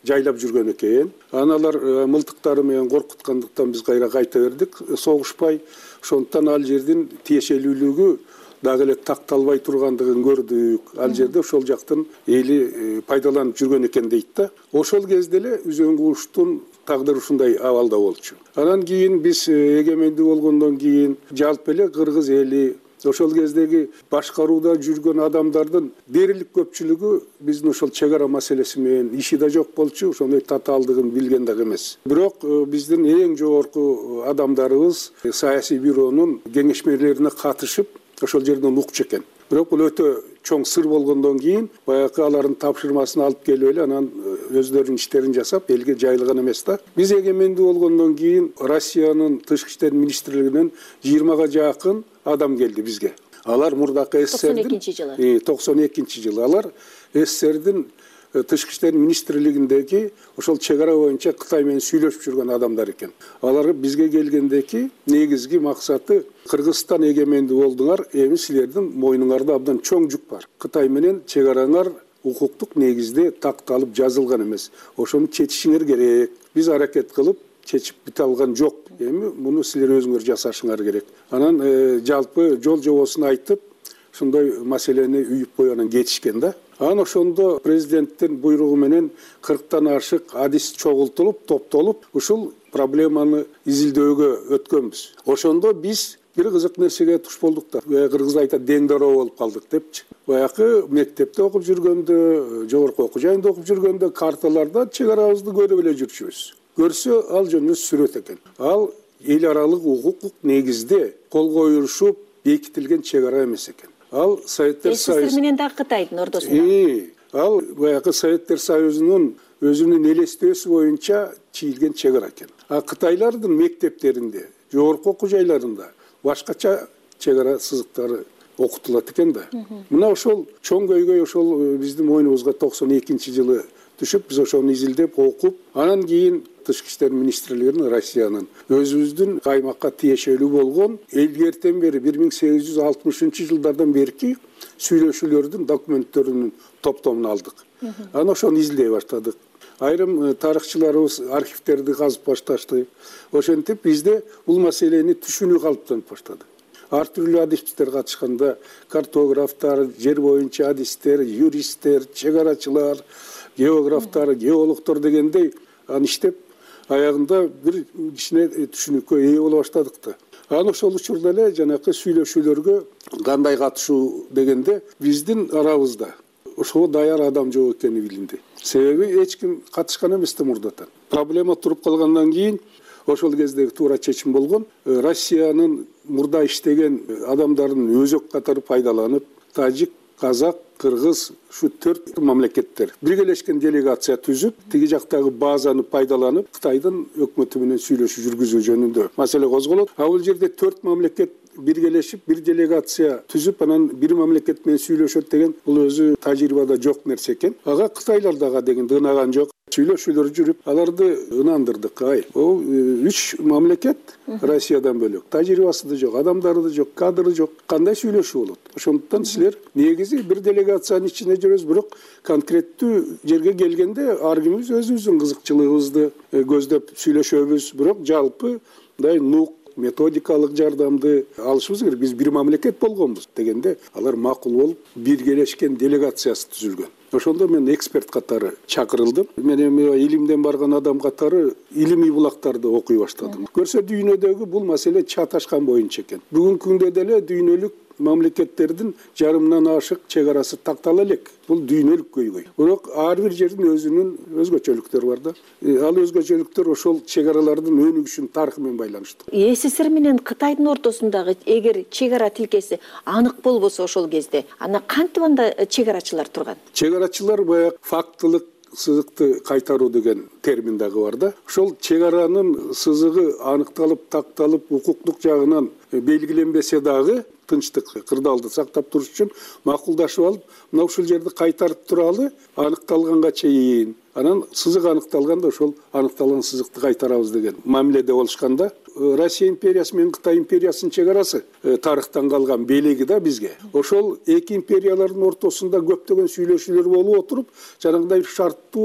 жайлап жүргөн экен. Аналар мылтыктары менен коркуткандыктан биз кайра кайта бердик, согушпай. Ошондуктан ал жердин тиешелүүлүгү дагы эле такталбай тургандыгын көрдүк. Ал жерде ошол жактан эли пайдаланып жүргөн экен дейт да. Ошол кезде эле Үзөң кууштун тагдыры ушундай абалда болчу. Анан кийин биз эгемендүү болгондон кийин жалпы эле кыргыз эли ошол кездеги башкарууда жүргөн адамдардын дээрлик көпчүлүгү биздин ошол чек ара маселеси менен иши да жок болчу, ошондой татаалдыгын билген дагы эмес. Бирок биздин эң жогорку адамдарыбыз саясий бюронун кеңешмелерине катышып ошол жерден укчу экен. Бирок бул өтө чоң сыр болгондон кийин баягы алардын тапшырмасын алып келип эле анан өздөрүнүн иштерин жасап элге жайылган эмес да. Биз эгемендүү болгондон кийин Россиянын тышкы иштер министрлигинен жыйырмага жакын адам келди бизге. Алар мурдакы СССРдин токсон экинчи жылы алар СССРдин тышкы иштер министрлигиндеги ошол чек ара боюнча Кытай менен сүйлөшүп жүргөн адамдар экен. Алар бизге келгендеки негизги максаты Кыргызстан эгемендүү болдуңар, эми силердин мойнуңарда абдан чоң жүк бар. Кытай менен чек араңар укуктук негизде такталып жазылган эмес. Ошону чечишиңер керек. Биз аракет кылып чечип бите алган жок. Эми муну силер өзүңөр жасашыңар керек. Анан жалпы жол жобосун айтып, ушундай маселени үйүп коюп анан кетишкен да. Анан ошондо президенттин буйругу менен кырктан ашык адис чогултулуп, топтолуп, ушул проблеманы изилдөөгө өткөнбүз. Ошондо биз бир кызык нерсеге туш болдук да. Кыргыз айтат, деңдөрөө болуп калдык депчи. Баягы мектепте окуп жүргөндө, жогорку окуу жайында окуп жүргөндө карталарда чек арабызды көрүп эле жүрчүбүз. Көрсө ал жөнүндө сүрөт экен. Ал эл аралык укуктук негизде кол коюлушуп бекитилген чек ара эмес экен. Ал Советтер Союзу менен дагы Кытайдын ортосунда. Ал баягы Советтер Союзунун өзүнүн элестөөсү боюнча чийилген чек ара экен. А кытайлардын мектептеринде, жогорку окуу жайларында башкача чек ара сызыктары окутулат экен да. Мына ошол чоң көйгөй ошол биздин мойнубузга токсон экинчи жылы түшүп, биз ошону изилдеп окуп, анан кийин тышкы иштер министрлигинин Россиянын өзүбүздүн каймакка тиешелүү болгон элгертен бери бир миң сегиз жүз алтымышынчы жылдардан берки сүйлөшүүлөрдүн документтеринин топтомун алдык. Анан ошону изилдей баштадык. Айрым тарыхчыларыбыз архивтерди казып башташты. Ошентип бизде бул маселени түшүнүү калыптанып баштады. Ар түрлүү адистер катышканда картографтар, жер боюнча адистер, юристтер, чек арачылар, географтар, геологтор дегендей аны иштеп аягында бир кичине түшүнүккө ээ боло баштадык да. Анан ошол учурда эле жанакы сүйлөшүүлөргө кандай катышуу дегенде биздин арабызда ошого даяр адам жок экени билинди. Себеби эч ким катышкан эмес да мурдатан. Проблема туруп калгандан кийин ошол кездеги туура чечим болгон. Россиянын мурда иштеген адамдарын өзөк катары пайдаланып, тажик, казак, кыргыз ушу төрт мамлекеттер биргелешкен делегация түзүп, тиги жактагы базаны пайдаланып, Кытайдын өкмөтү менен сүйлөшүү жүргүзүү жөнүндө маселе козголот. А бул жерде төрт мамлекет биргелешип, бир делегация түзүп, анан бир мамлекет менен сүйлөшөт деген бул өзү тажрыйбада жок нерсе экен. Ага кытайлардага деген ынаган жок. Сүйлөшүүлөр жүрүп, аларды ынандырдык. Ай, бул үч мамлекет Россиядан бөлөк. Тажрыйбасы да жок, адамдары да жок, кадры жок. Кандай сүйлөшүү болот? Ошондуктан силер негизи бир делегациянын ичинде жүрөбүз, бирок конкреттүү жерге келгенде ар кимибиз өзүбүздүн кызыкчылыгыбызды көздөп сүйлөшөбүз, бирок жалпы мындай нук методикалык жардамды алышыбыз керек. Биз бир мамлекет болгонбуз дегенде алар макул болуп биргелешкен делегациясы түзүлгөн. Ошондо мен эксперт катары чакырылдым. Мен эми илимден барган адам катары илимий булактарды окуй баштадым. Көрсө дүйнөдөгү бул маселе чаташкан боюнча экен. Бүгүнкү күндө деле дүйнөлүк мамлекеттердин жарымынан ашык чек арасы тактала элек. Бул дүйнөлүк көйгөй. Бирок ар бир жердин өзүнүн өзгөчөлүктөрү бар да. Ал өзгөчөлүктөр ошол чек аралардын өнүгүшүнүн тарыхы менен байланыштуу. СССР менен Кытайдын ортосундагы эгер чек ара тилкеси анык болбосо ошол кезде ана кантип анда чек арачылар турган? Чек арачылар баягы фактылык сызыкты кайтаруу деген термин дагы бар да. Ошол чек аранын сызыгы аныкталып, такталып, укуктук жагынан белгиленбесе дагы тынчтык, кырдаалды сактап туруш үчүн макулдашып алып, мына ушул жерди кайтарып туралы аныкталганга чейин. Анан сызык аныкталганда ошол аныкталган сызыкты кайтарабыз деген мамиледе болушканда, Россия империясы менен Кытай империясынын чек арасы тарыхтан калган белеги да бизге. Ошол эки империялардын ортосунда көптөгөн сүйлөшүүлөр болуп отуруп, жанагындай бир шарттуу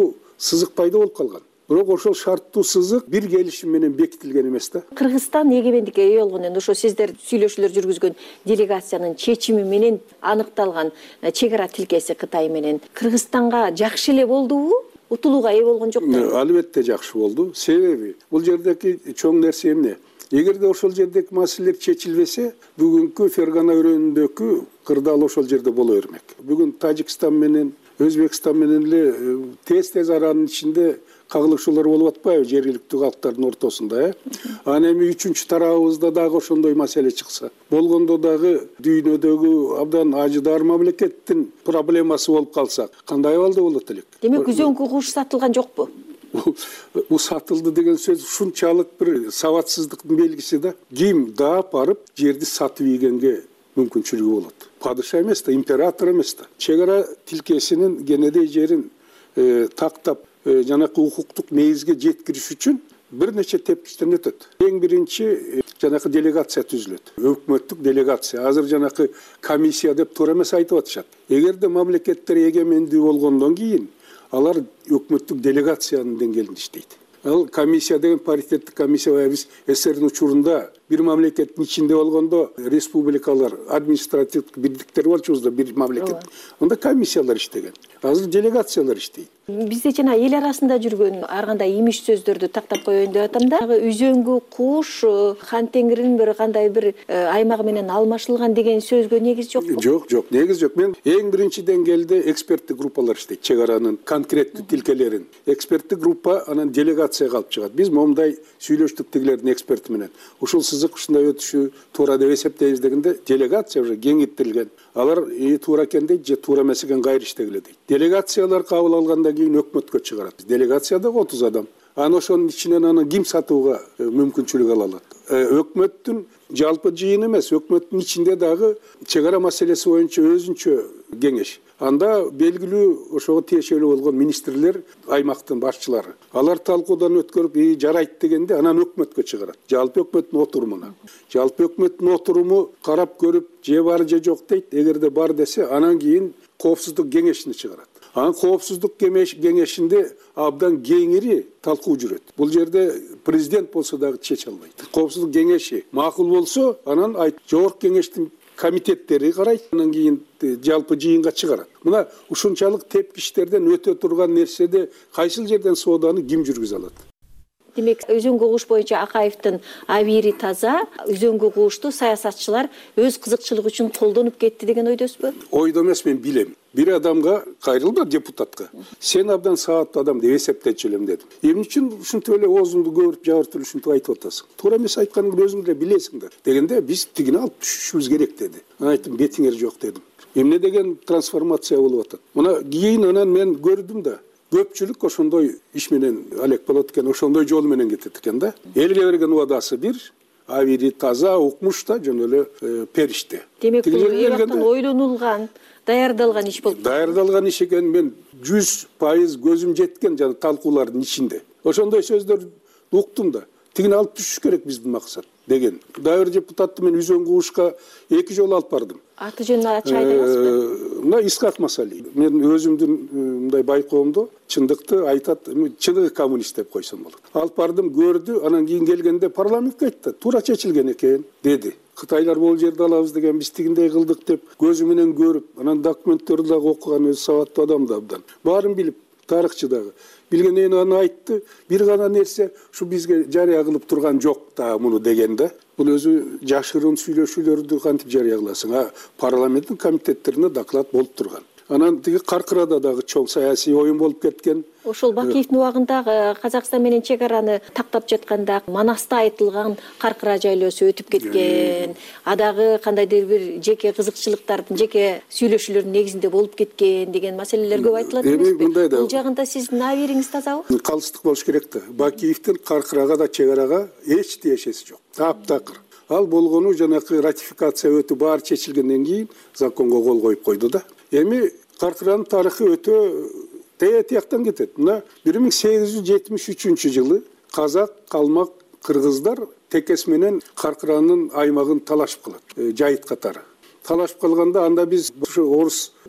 сызык пайда болуп калган. Бирок ошол шарттуу сызык бир келишим менен бекитилген эмес да. Кыргызстан эгемендикке ээ болгондон ошо сиздер сүйлөшүүлөр жүргүзгөн делегациянын чечими менен аныкталган чек ара тилкеси Кытай менен Кыргызстанга жакшы эле болдубу? Утулууга ээ болгон жокпу? Албетте жакшы болду. Себеби бул жердеки чоң нерсе эмне? Эгерде ошол жердеки маселелер чечилбесе, бүгүнкү Фергана өрөөнүндөгү кырдаал ошол жерде боло бермек. Бүгүн Тажикстан менен Өзбекстан менен эле тез-тез аранын ичинде кагылышуулар болуп атпайбы жергиликтүү калктардын ортосунда, э? Анан эми үчүнчү тарабыбызда дагы ошондой маселе чыкса, болгондо дагы дүйнөдөгү абдан ажыдаар мамлекеттин проблемасы болуп калсак, кандай абалда болот элек? Демек үзөңкү куш сатылган жокпу? Бул сатылды деген сөз ушунчалык бир сабатсыздыктын белгиси да. Ким даап барып жерди сатып ийгенге мүмкүнчүлүгү болот. Падыша эмес да, император эмес да. Чек ара тилкесинин кенедей жерин тактап жанакы укуктук негизге жеткириш үчүн бир нече тепкичтен өтөт. Эң биринчи жанакы делегация түзүлөт. Өкмөттүк делегация. Азыр жанакы комиссия деп туура эмес айтып атышат. Эгерде мамлекеттер эгемендүү болгондон кийин алар өкмөттүк делегациянын деңгээлинде иштейт. Ал комиссия деген паритеттик комиссия биз СССРдин учурунда бир мамлекеттин ичинде болгондо республикалар, административдик бирдиктер болчубуз да, бир мамлекет. Онда комиссиялар иштеген. Азыр делегациялар иштейт. Бизде жана эл арасында жүргөн ар кандай имиш сөздөрдү тактап коеюн деп атам да. Үзөңгү куш Хан Теңиринин бир кандай бир аймагы менен алмашылган деген сөзгө негиз жокпу? Жок, жок, негиз жок. Мен эң биринчи деңгээлде эксперттик группалар иштейт. Чек аранын конкреттүү тилкелерин. Эксперттик группа анан делегацияга алып чыгат. Биз момундай сүйлөштүк тигилердин эксперти менен. Ушул сызык ушундай өтүшү туура деп эсептейбиз дегенде делегация уже кеңейтилген. Алар туура экен дейт же туура эмес экен кайра иштегиле дейт. Делегациялар кабыл алгандан кийин өкмөткө чыгарат. Делегацияда отуз адам. Анан ошонун ичинен аны ким сатууга мүмкүнчүлүк ала алат? Өкмөттүн жалпы жыйыны эмес, өкмөттүн ичинде дагы чек ара маселеси боюнча өзүнчө кеңеш. Анда белгилүү ошого тиешелүү болгон министрлер, аймактын башчылары. Алар талкуудан өткөрүп, "И жарайт" дегенде анан өкмөткө чыгарат. Жалпы өкмөттүн отурумуна. Жалпы өкмөттүн отуруму карап көрүп, же бар же жок дейт. Эгерде бар десе, анан кийин коопсуздук кеңешине чыгарат. Анан коопсуздук кеңешинде абдан кеңири талкуу жүрөт. Бул жерде президент болсо дагы чече албайт. Коопсуздук кеңеши макул болсо, анан жогорку кеңештин комитеттери карайт, анан кийин жалпы жыйынга чыгарат. Мына ушунчалык тепкичтерден өтө турган нерседе кайсыл жерден сооданы ким жүргүзө алат? Демек, өзөңгү куш боюнча Акаевдин абийири таза, өзөңгү кушту саясатчылар өз кызыкчылыгы үчүн колдонуп кетти деген ойдосузбу? Ойдо эмес, мен билем. Бир адамга кайрылды, депутатка. Сен абдан сааттуу адам деп эсептечү элем дедим. Эмне үчүн ушинтип эле оозуңду көбүрүп жабыртып ушинтип айтып атасың? Туура эмес айтканыңды өзүң деле билесиң да. Дегенде биз тигине алып түшүшүбүз керек деди. Анан айттым, бетиңер жок дедим. Эмне деген трансформация болуп атат? Мына кийин анан мен көрдүм да. Көпчүлүк ошондой иш менен алек болот экен, ошондой жол менен кетет экен да. Элге берген убадасы бир, абийири таза, укмуш да, жөн эле периште. Демек, бул элактан ойлонулган, даярдалган иш болуп. Даярдалган иш экен, мен жүз пайыз көзүм жеткен жана талкуулардын ичинде. Ошондой сөздөр уктум да. Тигине алып түшүш керек биздин максат деген. Дайыр депутатты мен Үзөңгү кушка эки жолу алып бардым. Аты жөнүн ачып айтасызбы? Мына Исхак Масали. Мен өзүмдүн мындай байкоомдо чындыкты айтат, чыныгы коммунист деп койсом болот. Алып бардым, көрдү, анан кийин келгенде парламентке айтты. Туура чечилген экен, деди. Кытайлар бул жерди алабыз деген, биз тигиндей кылдык деп көзү менен көрүп, анан документтерди дагы окуган өзү сабаттуу адам да абдан. Баарын билип, тарыхчы дагы. Билгенден аны айтты. Бир гана нерсе ушу бизге жарыя кылып турган жок да муну деген да. Бул өзү жашыруун сүйлөшүүлөрдү кантип жарыя кыласың? А парламенттин комитеттерине доклад болуп турган. Анан тиги Каркырада дагы чоң саясий оюн болуп кеткен. Ошол Бакиевдин убагында Казакстан менен чек араны тактап жатканда Манаста айтылган Каркыра жайлоосу өтүп кеткен. Адагы кандайдыр бир жеке кызыкчылыктардын, жеке сүйлөшүүлөрдүн негизинде болуп кеткен деген маселелер көп айтылат эмеспи? Бул жагында сиздин абийириңиз тазабы? Калыстык болуш керек да. Бакиевдин Каркырага да чек арага эч тиешеси жок. Таптакыр. Ал болгону жанакы ратификация өтүп баары чечилгенден кийин законго кол коюп койду да. Эми Каркыранын тарыхы өтө тияктан кетет. Мына бир миң сегиз жүз жетимиш үчүнчү жылы казак, калмак, кыргыздар текес менен Каркыранын аймагын талашып калат, жайыт катары. Талашып калганда анда биз ушу орус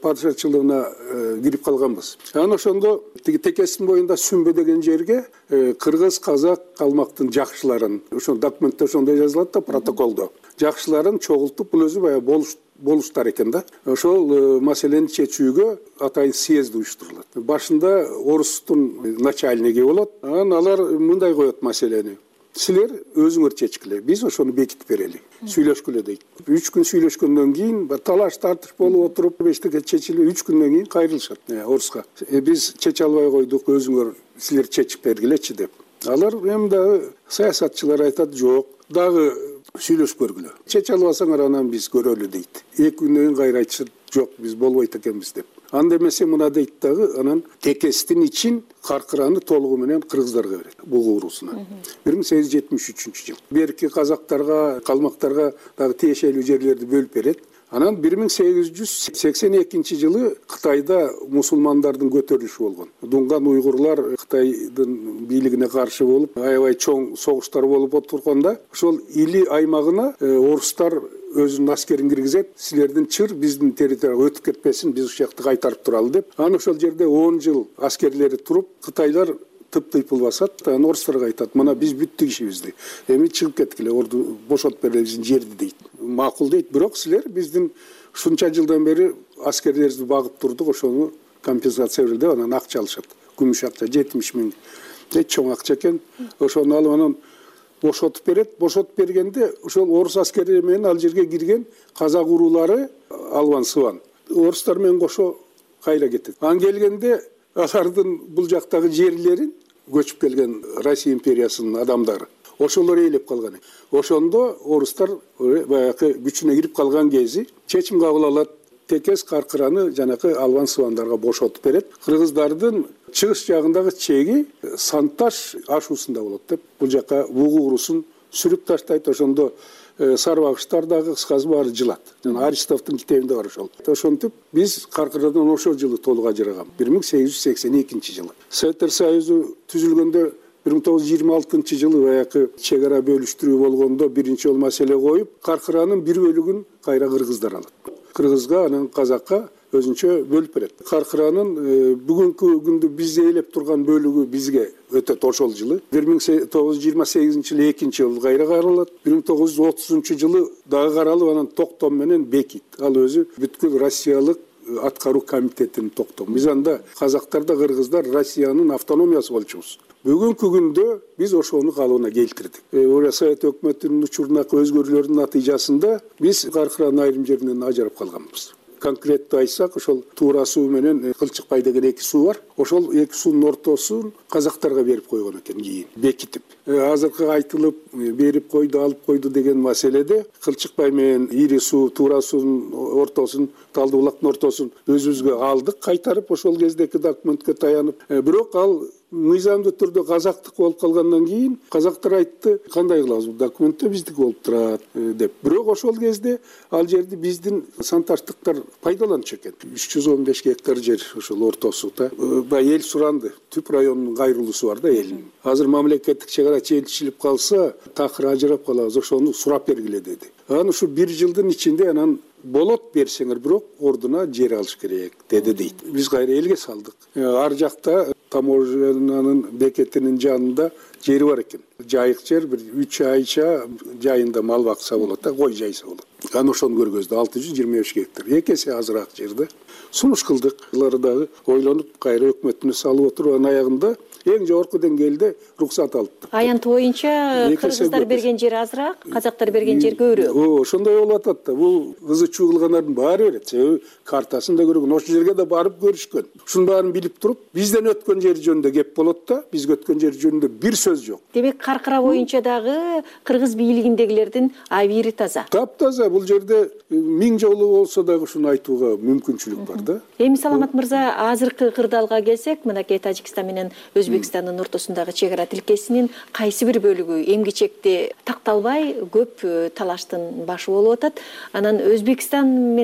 падышачылыгына кирип калганбыз. Анан ошондо тиги Текестин боюнда Сүмбө деген жерге кыргыз, казак, калмактын жакшыларын, ошо документте ошондой жазылат да, протоколдо. Жакшыларын чогултуп, бул өзү баягы болуш болуштар экен да. Ошол маселени чечүүгө атайын съезд уюштурулат. Башында орустун начальниги болот. Анан алар мындай коет маселени: силер өзүңөр чечкиле, биз ошону бекитип берели, сүйлөшкүлө дейт. Үч күн сүйлөшкөндөн кийин талаш тартыш болуп отуруп эчтеке чечилип, үч күндөн кийин кайрылышат оруска. Биз чече албай койдук, өзүңөр силер чечип бергилечи деп. Алар эми дагы саясатчылар айтат, жок, дагы сүйлөшүп көргүлө. Чече албасаңар анан биз көрөлү дейт. Эки күндөн кийин кайра айтышат, жок, биз болбойт экенбиз деп. Анда эмесе мына дейт дагы, анан Текестин ичин Каркыраны толугу менен кыргыздарга берет, Бугу уруусуна. бир миң сегиз жүз жетимиш үчүнчү жыл. Берки казактарга, калмактарга дагы тиешелүү жерлерди бөлүп берет. Анан бир миң сегиз жүз сексен экинчи жылы Кытайда мусулмандардын көтөрүлүшү болгон. Дунган уйгурлар Кытайдын бийлигине каршы болуп, аябай чоң согуштар болуп отурганда, ошол Или аймагына орустар өзүнүн аскерин киргизет, силердин чыр биздин территорияга өтүп кетпесин, биз ушул жакты кайтарып туралы деп. Анан ошол жерде он жыл аскерлери туруп, Кытайлар тып-тыйпыл басат, анан орустарга айтат, мына биз бүттүк ишибизди. Эми чыгып кеткиле, орду бошотуп берели биздин жерди дейт. Макул дейт, бирок силер биздин ушунча жылдан бери аскерлерибизди багып турдук, ошону компенсация берели деп анан акча алышат. Күмүш акча жетимиш миң. Эч чоң акча экен. Ошону алып анан бошотуп берет. Бошотуп бергенде ошол орус аскерлери менен ал жерге кирген казак уруулары Албан Сыбан орустар менен кошо кайра кетет. Анан келгенде алардын бул жактагы жерлерин көчүп келген Россия империясынын адамдары ошолор ээлеп калган. Ошондо орустар баягы күчүнө кирип калган кези чечим кабыл алат. Текес Каркыраны жанакы Албан Сыбандарга бошотуп берет. Кыргыздардын чыгыш жагындагы чеги Санташ ашуусунда болот деп бул жака Бугу уруусун сүрүп таштайт. Ошондо сарбагыштар дагы кыскасы баары жылат. Жана Аристовдун китебинде бар ошол. Ошентип биз Каркырадан ошол жылы толук ажыраган. бир миң сегиз жүз сексен экинчи жылы. Советтер Союзу түзүлгөндө бир миң тогуз жүз жыйырма алтынчы жылы баягы чек ара бөлүштүрүү болгондо биринчи жолу маселе коюп, Каркыранын бир бөлүгүн кайра кыргыздар алат. Кыргызга, анан казакка өзүнчө бөлүп берет. Каркыранын бүгүнкү күндө бизди ээлеп турган бөлүгү бизге өтөт ошол жылы. бир миң тогуз жүз жыйырма сегизинчи жылы экинчи жолу кайра каралат. бир миң тогуз жүз отузунчу жылы дагы каралып, анан токтом менен Бекит. Ал өзү бүткүл Россиялык аткаруу комитетинин токтому. Биз анда казактар да кыргыздар Россиянын автономиясы болчубуз. Бүгүнкү күндө биз ошону калыбына келтирдик. Ora Совет өкмөтүнүн учурунакы өзгөрүүлөрдүн натыйжасында биз Каркыранын айрым жеринен ажырап калганбыз. Конкреттүү айтсак, ошол Туура суу менен Кылчыкбай деген эки суу бар. Ошол эки суунун ортосун казактарга берип койгон экен кийин, бекитип. Азыркы айтылып берип койду, алып койду деген маселеде Кылчыкбай менен Ири суу, Туура суунун ортосун, Талды булактын ортосун өзүбүзгө алдык, кайтарып ошол кездеки документке таянып. Бирок ал мыйзамдуу түрдө казактык болуп калгандан кийин казактар айтты, кандай кылабыз, бул документте биздики болуп турат деп. Бирок ошол кезде ал жерди биздин санташтыктар пайдаланчу экен. үч жүз он беш гектар жер ошол ортосуда. Эл суранды. Түп районунун кайрылуусу бар да элдин. Азыр мамлекеттик чек ара чечилип калса, такыр ажырап калабыз, ошону сурап бергиле деди. Анан ушу бир жылдын ичинде анан болот берсеңер, бирок ордуна жер алыш керек деди дейт. Биз кайра элге салдык. Ар жакта таможнянын бекетинин жанында жери бар экен. Жайык жер, бир үч айча жайында мал бакса болот да, кой жайса болот. Анан ошону көргөздү, алты жүз жыйырма беш гектар. Эки эсе азыраак жерде. Сунуш кылдык. Алар дагы ойлонуп кайра өкмөтүнө салып отуруп, анын аягында эң жогорку деңгээлде рухсат алыпты. Аянт боюнча кыргыздар берген жер азыраак, казактар берген жер көбүрөөк. Ошондой болуп атат да. Бул кызы чуу кылгандардын баары берет. Себеби картасын да көргөн, ошол жерге да барып көрүшкөн. Ушунун баарын билип туруп, бизден өткөн жер жөнүндө кеп болот да, бизге өткөн жер жөнүндө бир сөз жок. Демек Каркыра боюнча дагы кыргыз бийлигиндегилердин абийири таза. Таптаза. Бул жерде миң жолу болсо дагы ушуну айтууга мүмкүнчүлүк бар да. Эми Саламат мырза, азыркы кырдаалга келсек, мынакей Тажикстан менен Өзбекстандын ортосундагы чек ара тилкесинин кайсы бир бөлүгү эмгичекте такталбай көп талаштын башы болуп атат. Анан Өзбекстан менен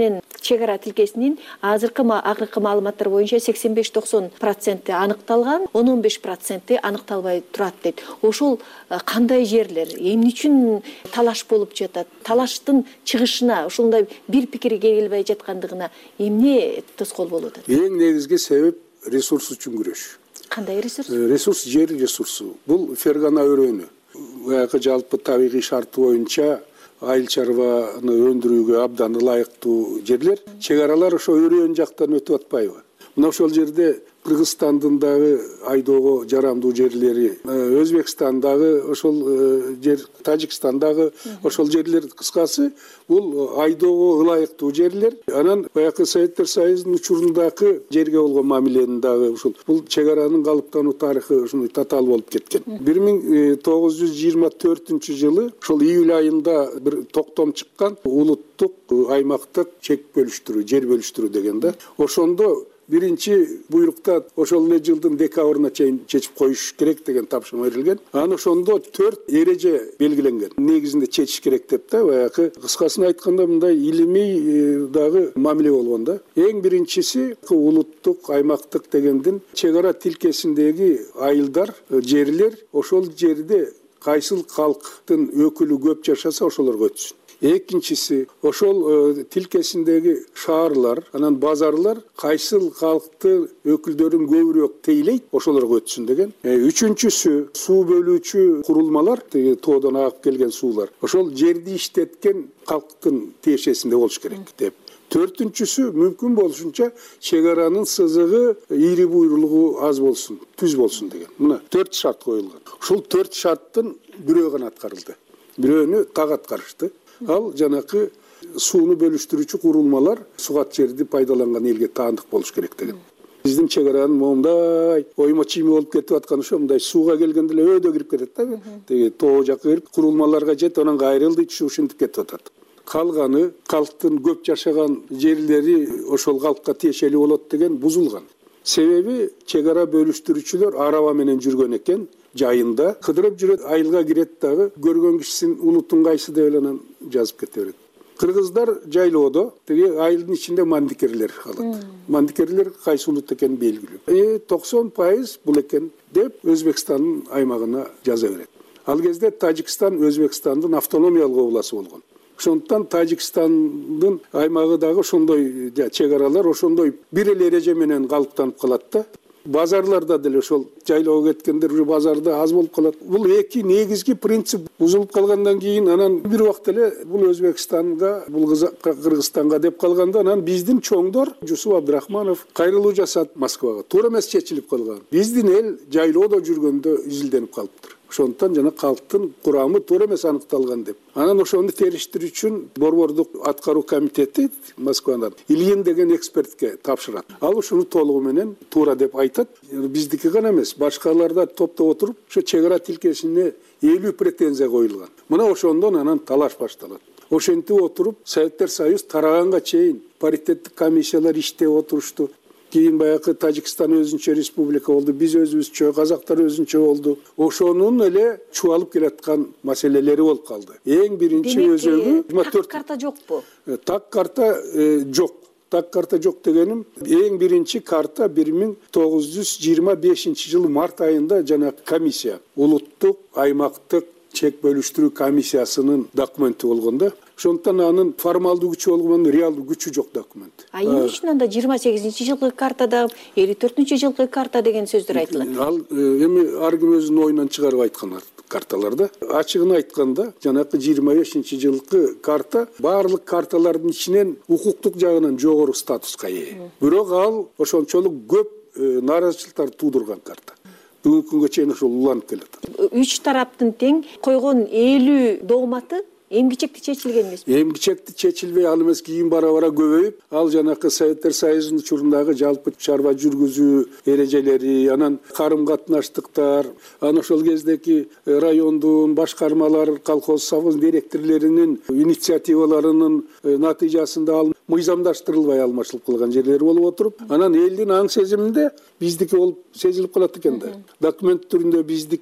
чек ара тилкесинин азыркы акыркы маалыматтар боюнча сексен беш токсон проценти аныкталган, он он беш проценти аныкталбай турат дейт. Ошол кандай жерлер, эмне үчүн талаш болуп жатат? Талаштын чыгышына, ушундай бир пикирге келбей жаткандыгына эмне тоскоол болуп атат? Эң негизги себеп ресурс үчүн күрөш. Кандай ресурс? Ресурс жер ресурсу. Бул фергана өрөөнү. Баягы жалпы табигый шарты боюнча айыл чарбаны өндүрүүгө абдан ылайыктуу жерлер. Чек аралар ошо өрөөн жактан өтүп атпайбы? Мына ошол жерде Кыргызстандын дагы айдоого жарамдуу жерлери, Өзбекстандагы ошол жер, Тажикстандагы ошол жерлер, кыскасы бул айдоого ылайыктуу жерлер. Анан баягы Советтер Союзунун учурундагы жерге болгон мамиленин дагы ушул бул чек аранын калыптануу тарыхы ушундай татаал болуп кеткен. бир миң тогуз жүз жыйырма төртүнчү жылы ошол июль айында бир токтом чыккан, улуттук аймактык чек бөлүштүрүү, жер бөлүштүрүү деген да. Ошондо биринчи буйрукта ошол эле жылдын декабрына чейин чечип коюш керек деген тапшырма берилген. Анан ошондо төрт эреже белгиленген. Негизинде чечиш керек деп да, баягы кыскасын айтканда мындай илимий дагы мамиле болгон да. Эң биринчиси улуттук, аймактык дегендин чек ара тилкесиндеги айылдар, жерлер, ошол жерде кайсыл калктын өкүлү көп жашаса ошолорго өтсүн. Экинчиси, ошол тилкесиндеги шаарлар, анан базарлар кайсыл калкты өкүлдөрүн көбүрөөк тейлейт, ошолорго өтсүн деген. Үчүнчүсү, суу бөлүүчү курулмалар, тоодон агып келген суулар, ошол жерди иштеткен калктын тиешесинде болуш керек деп. Төртүнчүсү, мүмкүн болушунча чек аранын сызыгы ийри буйрулугу аз болсун, түз болсун деген. Мына төрт шарт коюлган. Ушул төрт шарттын бирөө гана аткарылды. Бирөөнү так аткарышты. Ал жанакы сууну бөлүштүрүүчү курулмалар сугат жерди пайдаланган элге таандык болуш керек деген. Биздин чек аранын моундай оймо чийме болуп кетип атканы ошо, мындай сууга келгенде эле өйдө кирип кетет да. Теги тоо жакка кирип курулмаларга жетип, анан кайрылды, ушинтип кетип атат. Калганы калктын көп жашаган жерлери ошол калкка тиешелүү болот деген бузулган. Себеби чек ара бөлүштүрүүчүлөр араба менен жүргөн экен, жайында кыдырып жүрөт, айылга кирет дагы, көргөн кишисин улутун кайсы деп эле анан жазып кете берет. Кыргыздар жайлоодо, теги айылдын ичинде мандикерлер калат. Мандикерлер кайсы улут экени белгилүү. Э токсон пайыз бул экен деп Өзбекстандын аймагына жаза берет. Ал кезде Тажикстан Өзбекстандын автономиялык обласы болгон. Ошондуктан Тажикстандын аймагы дагы ошондой чек аралар ошондой бир эле эреже менен калыптанып калат да. Базарларда деле ошол жайлоого кеткендер уже базарда аз болуп калат. Бул эки негизги принцип бузулуп калгандан кийин анан бир убакыт эле бул Өзбекстанга, бул Кыргызстанга деп калганда анан биздин чоңдор Жусуп Абдрахманов кайрылуу жасап Москвага. Туура эмес чечилип калган. Биздин эл жайлоодо жүргөндө изилденип калыптыр. Ошондуктан жана калктын курамы туура эмес аныкталган деп. Анан ошону териштирүү үчүн Борбордук аткаруу комитети Москвадан Ильин деген экспертке тапшырат. Ал ушуну толугу менен туура деп айтат. Биздики гана эмес, башкаларда топтоп отуруп, ошо чек ара тилкесине элүү претензия коюлган. Мына ошондон анан талаш башталат. Ошентип отуруп, Советтер Союз тараганга чейин паритеттик комиссиялар иштеп отурушту. Кийин баягы Тажикстан өзүнчө республика болду, биз өзүбүзчө, казактар өзүнчө болду. Ошонун эле чубалып келаткан маселелери болуп калды. Эң биринчи өзөгү жыйырма төрт карта жокпу? Так карта жок. Так карта жок дегеним, эң биринчи карта бир миң тогуз жүз жыйырма бешинчи жылы март айында жана комиссия, улуттук аймактык чек бөлүштүрүү комиссиясынын документи болгон да. Ошондуктан анын формалдуу күчү болгон, реалдуу күчү жок документ. А эмне үчүн анда жыйырма сегизинчи жылкы картада элүү төртүнчү жылкы карта деген сөздөр айтылат? Ал эми ар ким өзүнүн оюнан чыгарып айткан карталарда. Ачыгын айтканда, жанакы жыйырма бешинчи жылкы карта баардык карталардын ичинен укуктук жагынан жогору статуска ээ. Бирок ал ошончолук көп нааразычылыктарды туудурган карта. Бүгүнкү күнгө чейин ошол уланып келет. Үч тараптын тең койгон элүү дооматы эмгичекти чечилген эмеспи? Эмгичекти чечилбей, ал эмес кийин бара-бара көбөйүп, ал жанакы Советтер Союзунун учурундагы жалпы чарба жүргүзүү эрежелери, анан карым-катнаштыктар, анан ошол кездеги райондун башкармалар, колхоз, совхоз директорлорунун инициативаларынын натыйжасында ал мыйзамдаштырылбай алмашылып калган жерлери болуп отуруп, анан элдин аң сезиминде биздики болуп сезилип калат экен да. Документ түрүндө биздики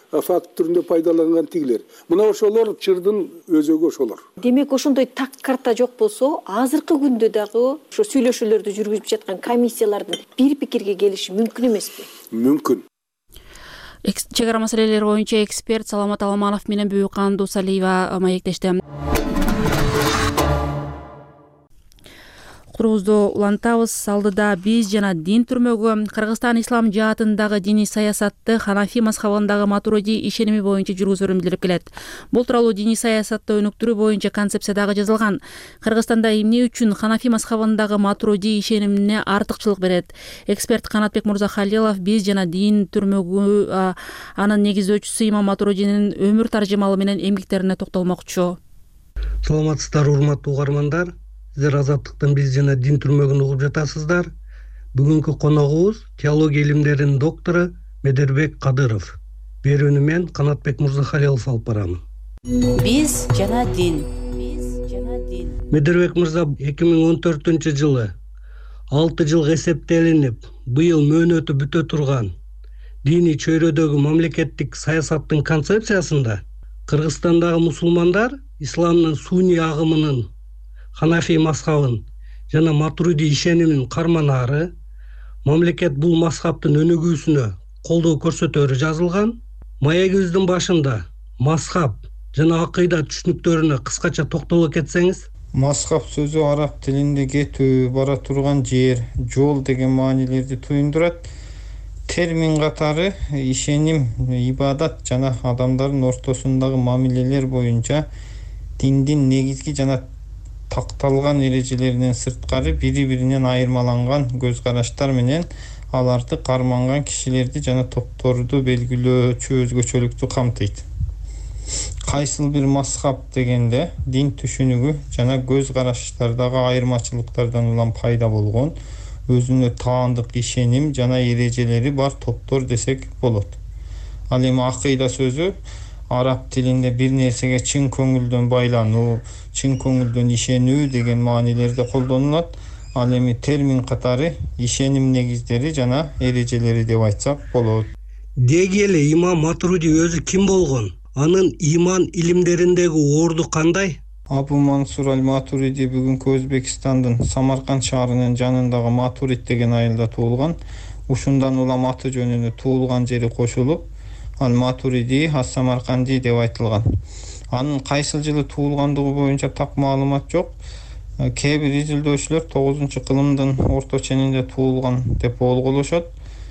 факт түрүндө пайдаланган тигилер. Мына ошолор чырдын өзөгү ошолор. Демек ошондой так карта жок болсо, азыркы күндө дагы ошо сүйлөшүүлөрдү жүргүзүп жаткан комиссиялардын бир пикирге келиши мүмкүн эмеспи? Мүмкүн. Чек ара маселелери боюнча эксперт Саламат Аламанов менен Бүйүкан Дусалиева маектешти. Курубузду улантабыз. Алдыда биз жана дин түрмөгү Кыргызстан ислам жаатындагы диний саясатты Ханафи мазхабындагы Матуриди ишеними боюнча жүргүзөрүн билдирип келет. Бул тууралуу диний саясатты өнүктүрүү боюнча концепция дагы жазылган. Кыргызстанда эмне үчүн Ханафи мазхабындагы Матуриди ишенимине артыкчылык берет? Эксперт Канатбек Мурзахалилов биз жана дин түрмөгү анын негиздөөчүсү имам Матуридинин өмүр таржымалы менен эмгектерине токтолмокчу. Саламатсыздар, урматтуу угармандар. Сиздер Азаттыктын биз жана дин түрмөгүн угуп жатасыздар. Бүгүнкү коногубуз теология илимдеринин доктору Медербек Кадыров. Берүүнү мен Канатбек Мурзахалилов алып барам. Биз жана дин. Биз жана дин. Медербек мырза эки миң он төртүнчү жылы алты жыл эсептелинип, быйыл мөөнөтү бүтө турган диний чөйрөдөгү мамлекеттик саясаттын концепциясында Кыргызстандагы мусулмандар исламдын сунни агымынын Ханафи мазхабын жана Матуриди ишенимин карманары, мамлекет бул мазхабтын өнүгүүсүнө колдоо көрсөтөрү жазылган. Маегибиздин башында мазхаб жана акыйда түшүнүктөрүнө кыскача токтоло кетсеңиз. Мазхаб сөзү араб тилинде кетүү, бара турган жер, жол деген маанилерди туюндурат. Термин катары ишеним, ибадат жана адамдардын ортосундагы мамилелер боюнча диндин негизги жана такталган эрежелеринен сырткары бири-биринен айырмаланган көз караштар менен аларды карманган кишилерди жана топторду белгилөөчү өзгөчөлүктү камтыйт. Кайсыл бир мазхаб дегенде дин түшүнүгү жана көз караштардагы айырмачылыктардан улам пайда болгон өзүнө таандык ишеним жана эрежелери бар топтор десек болот. Ал эми акыйда сөзү араб тилинде бир нерсеге чын көңүлдөн байлануу, чын көңүлдөн ишенүү деген маанилерде колдонулат. Ал эми термин катары ишеним негиздери жана эрежелери деп айтсак болот. Деги эле имам Матуриди өзү ким болгон? Анын иман илимдериндеги орду кандай? Абу Мансур аль-Матуриди бүгүнкү Өзбекстандын Самарканд шаарынын жанындагы Матурид деген айылда туулган. Ушундан улам аты жөнүнө туулган жери кошулуп, Аль-Матуриди ас-Самарканди деп айтылган. Анын кайсыл жылы туулгандыгы боюнча так маалымат жок. Кээ бир изилдөөчүлөр тогузунчу кылымдын орто ченинде туулган деп болголошот.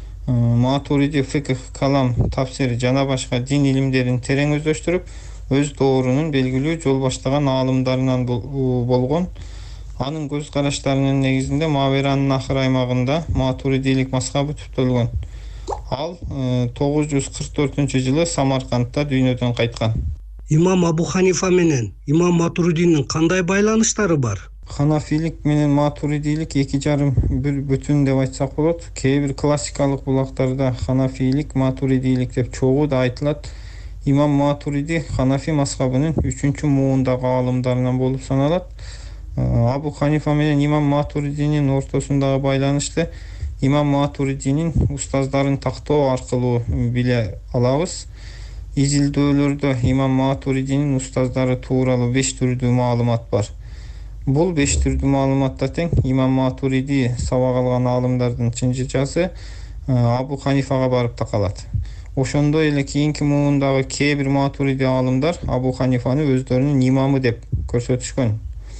Матуриди фикх, калам, тафсир жана башка дин илимдерин терең өздөштүрүп, өз доорунун белгилүү жол баштаган аалымдарынан болгон. Анын көз караштарынын негизинде Маверанын акыр аймагында Матуридилик мазхабы түптөлгөн. Ал тогуз жүз кырк төртүнчү жылы Самаркандта дүйнөдөн кайткан. Имам Абу Ханифа менен имам Матуридинин кандай байланыштары бар? Ханафилик менен Матуридилик эки жарым бир бүтүн деп айтсак болот. Кээ бир классикалык булактарда Ханафилик, Матуридилик деп чогуу да айтылат. Имам Матуриди Ханафи мазхабынын үчүнчү муундагы аалымдарынан болуп саналат. Абу Ханифа менен имам Матуридинин ортосундагы байланышты имам Матуридинин устаздарын тактоо аркылуу биле алабыз. Изилдөөлөрдө имам Матуридинин устаздары тууралуу беш түрдүү маалымат бар. Бул беш түрдүү маалыматта тең имам Матуриди сабак алган аалымдардын чынжырчасы Абу Ханифага барып такалат. Ошондой эле кийинки муундагы кээ бир Матуриди аалымдар Абу Ханифаны өздөрүнүн имамы деп көрсөтүшкөн.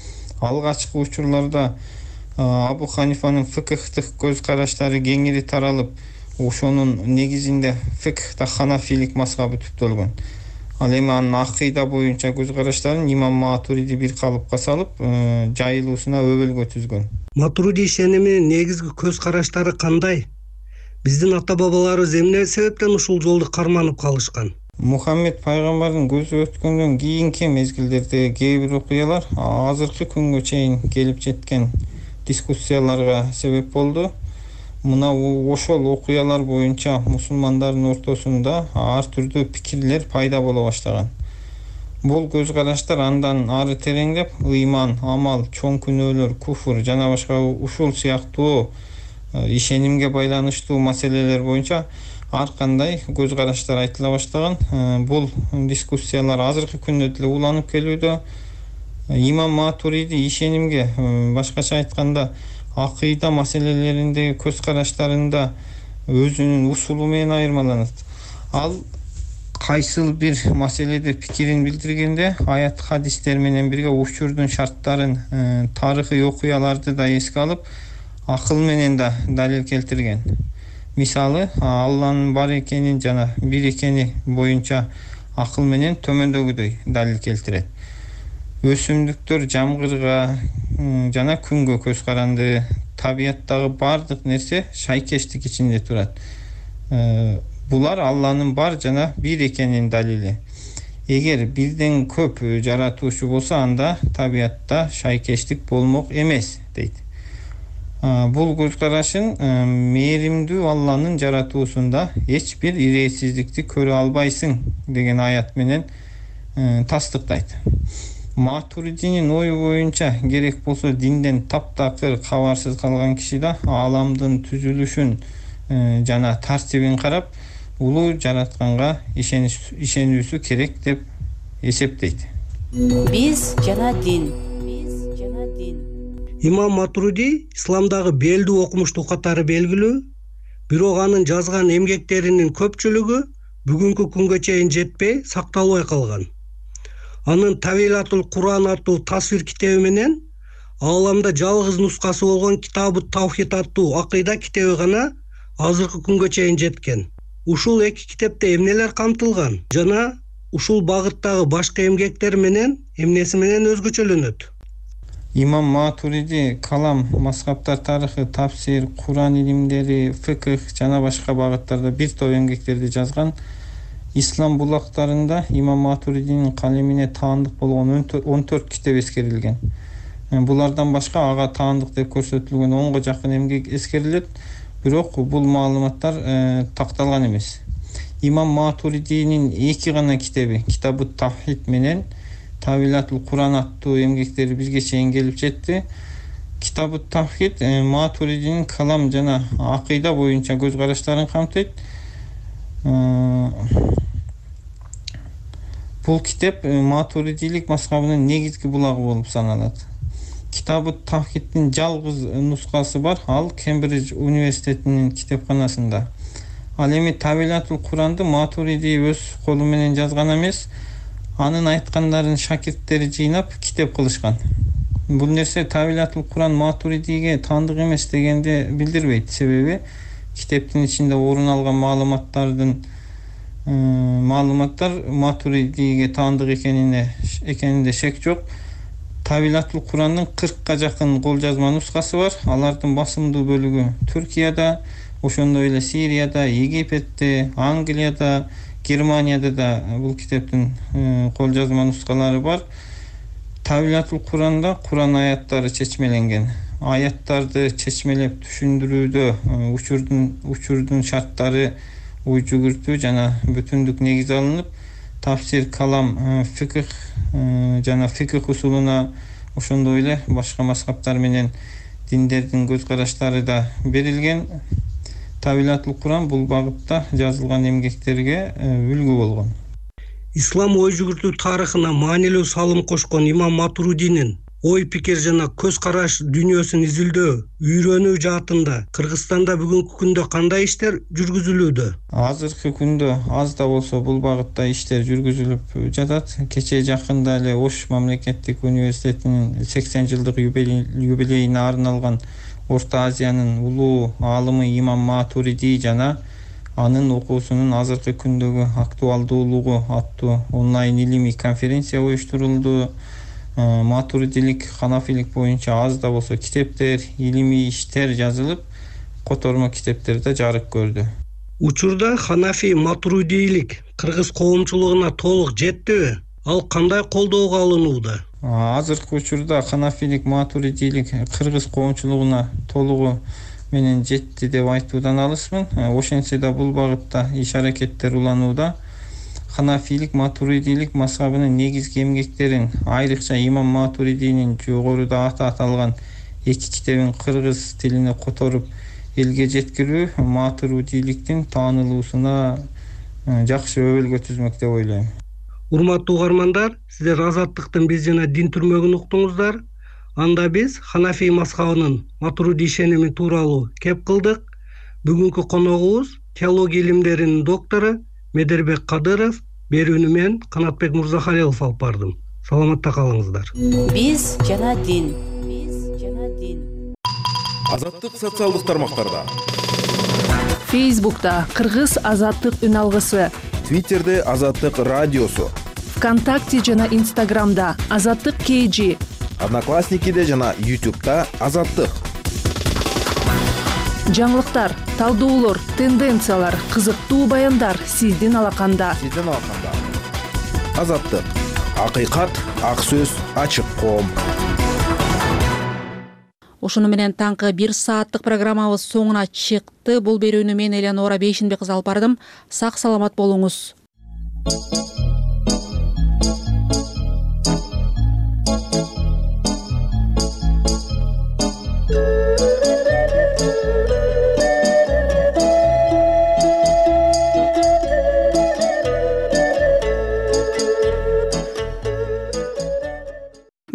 Алгачкы учурларда Абу Ханифанын фикхтык көз караштары кеңири таралып, ошонун негизинде фикхта Ханафилик мазхабы түптөлгөн. Ал эми анын акыйда боюнча көз караштарын имам Матуриди бир калыпка салып, жайылуусуна өбөлгө түзгөн. Матуриди ишениминин негизги көз караштары кандай? Биздин ата-бабаларыбыз эмне себептен ушул жолду карманып калышкан? Мухаммед пайгамбардын көзү өткөндөн кийинки мезгилдердеги кээ бир окуялар азыркы күнгө чейин келип жеткен дискуссияларга себеп болду. Мына ошол окуялар боюнча мусулмандардын ортосунда ар түрдүү пикирлер пайда боло баштаган. Бул көз караштар андан ары тереңдеп, ыйман, амал, чоң күнөөлөр, куфр жана башка ушул сыяктуу ишенимге байланыштуу маселелер боюнча ар кандай көз караштар айтыла баштаган. Бул дискуссиялар азыркы күндө деле уланып келүүдө. Имам Матуриди ишенимге, башкача айтканда, акыйда маселелериндеги көз караштарында өзүнүн усулу менен айырмаланат. Ал кайсыл бир маселеде пикирин билдиргенде аят хадистер менен бирге учурдун шарттарын, тарыхый окуяларды да эске алып, акыл менен да далил келтирген. Мисалы, Алланын бар экенин жана бир экени боюнча акыл менен төмөндөгүдөй далил келтирет. Өсүмдүктөр жамгырга жана күнгө көз каранды, табияттагы бардык нерсе шайкештик ичинде турат. Булар Алланын бар жана бир экенин далили. Эгер бирден көп жаратуучу болсо, анда табиятта шайкештик болмок эмес, дейт. Бул көз карашын мээримдүү Алланын жаратуусунда эч бир ирээсиздикти көрө албайсың деген аят менен тастыктайт. Матуридинин ою боюнча керек болсо динден таптакыр кабарсыз калган киши да аламдын түзүлүшүн жана тартибин карап, улуу жаратканга ишенүүсү керек деп эсептейт. Биз жана дин. Имам Матуриди исламдагы белдүү окумуштуу катары белгилүү, бирок анын жазган эмгектеринин көпчүлүгү бүгүнкү күнгө чейин жетпей, сакталбай калган. Анын Тавилатул Куран аттуу тасвир китеби менен ааламда жалгыз нускасы болгон Китабу Тавхид аттуу акыйда китеби гана азыркы күнгө чейин жеткен. Ушул эки китепте эмнелер камтылган жана ушул багыттагы башка эмгектер менен эмнеси менен өзгөчөлөнөт? Имам Матуриди калам, мазхабтар тарыхы, тафсир, Куран илимдери, фикх жана башка багыттарда бир топ эмгектерди жазган. Ислам булактарында Имам Матуридинин калемине таандык болгон он төрт китеп эскерилген. Булардан башка ага таандык деп көрсөтүлгөн онго жакын эмгек эскерилет, бирок бул маалыматтар такталган эмес. Имам Матуридинин эки гана китеби, Китабу Тавхид менен Тавилатул Куран аттуу эмгектери бизге чейин келип жетти. Китабу Тавхид Матуридинин калам жана акыйда боюнча көз караштарын камтыйт. Бул китеп Матуридилик мазхабынын негизги булагы болуп саналат. Китабу Тавхиддин жалгыз нускасы бар, ал Кембридж университетинин китепканасында. Ал эми Тавилатул Куранды Матуриди өз колу менен жазган эмес, анын айткандарын шакирттери жыйнап китеп кылышкан. Бул нерсе Тавилатул Куран Матуридиге таандык эмес дегенди билдирбейт, себеби китептин ичинде орун алган маалыматтардын маалыматтар Матуридиге таандык экенине экенинде шек жок. Тавилатул Курандын кыркка жакын кол жазма нускасы бар. Алардын басымдуу бөлүгү Түркияда, ошондой эле Сирияда, Египетте, Англияда, Германияда да бул китептин кол жазма нускалары бар. Тавилатул Куранда Куран аяттары чечмеленген. Аяттарды чечмелеп түшүндүрүүдө учурдун учурдун шарттары ой жүгүртүү жана бүтүндүк негиз алынып, тафсир, калам, фикх жана фикх усулуна, ошондой эле башка мазхабтар менен диндердин көз караштары да берилген. Тавилатул Куран бул багытта жазылган эмгектерге үлгү болгон. Ислам ой жүгүртүү тарыхына маанилүү салым кошкон Имам Матуридинин ой пикир жана көз караш дүйнөсүн изилдөө, үйрөнүү жаатында Кыргызстанда бүгүнкү күндө кандай иштер жүргүзүлүүдө? Азыркы күндө аз да болсо бул багытта иштер жүргүзүлүп жатат. Кечээ жакында эле Ош мамлекеттик университетинин сексен жылдык юбилейине арналган Орто Азиянын улуу аалымы Имам Матуриди жана анын окуусунун азыркы күндөгү актуалдуулугу аттуу онлайн илимий конференция уюштурулду. Матуридилик, ханафилик боюнча аз да болсо китептер, илимий иштер жазылып, котормо китептерде жарык көрдү. Учурда ханафи матуридилик кыргыз коомчулугуна толук жеттиби? Ал кандай колдоого алынууда? Азыркы учурда ханафилик, матуридилик кыргыз коомчулугуна толугу менен жетти деп айтуудан алысмын. Ошентсе да бул багытта иш аракеттер уланууда. Ханафилик, матуридилик мазхабынын негизги эмгектерин, айрыкча Имам Матуридинин жогоруда аты аталган эки китебин кыргыз тилине которуп элге жеткирүү матурудийликтин таанылуусуна жакшы өбөлгө түзмөк деп ойлойм. Урматтуу угармандар, сиздер Азаттыктын биз жана дин түрмөгүн уктуңуздар. Анда биз Ханафи мазхабынын матуруди ишеними тууралуу кеп кылдык. Бүгүнкү коногубуз теология илимдеринин доктору Медербек Кадыров, берүүнү мен Канатбек Мурзахалилов алып бардым. Саламатта калыңыздар. Биз жана дин. Биз жана дин. Азаттык социалдык тармактарда. Фейсбукта Кыргыз Азаттык үн алгысы. Твиттерде Азаттык радиосу. ВКонтакте жана Инстаграмда Азаттык кей джи. Одноклассникиде жана Ютубта Азаттык. Жаңылыктар, талдоолор, тенденциялар, кызыктуу баяндар сиздин алаканда. Сиздин алаканда. Азаттык. Акыйкат, ак сөз, ачык коом. Ошону менен таңкы бир сааттык программабыз соңуна чыкты. Бул берүүнү мен Элеонора Бейшинбек кызы алып бардым. Сак саламат болуңуз.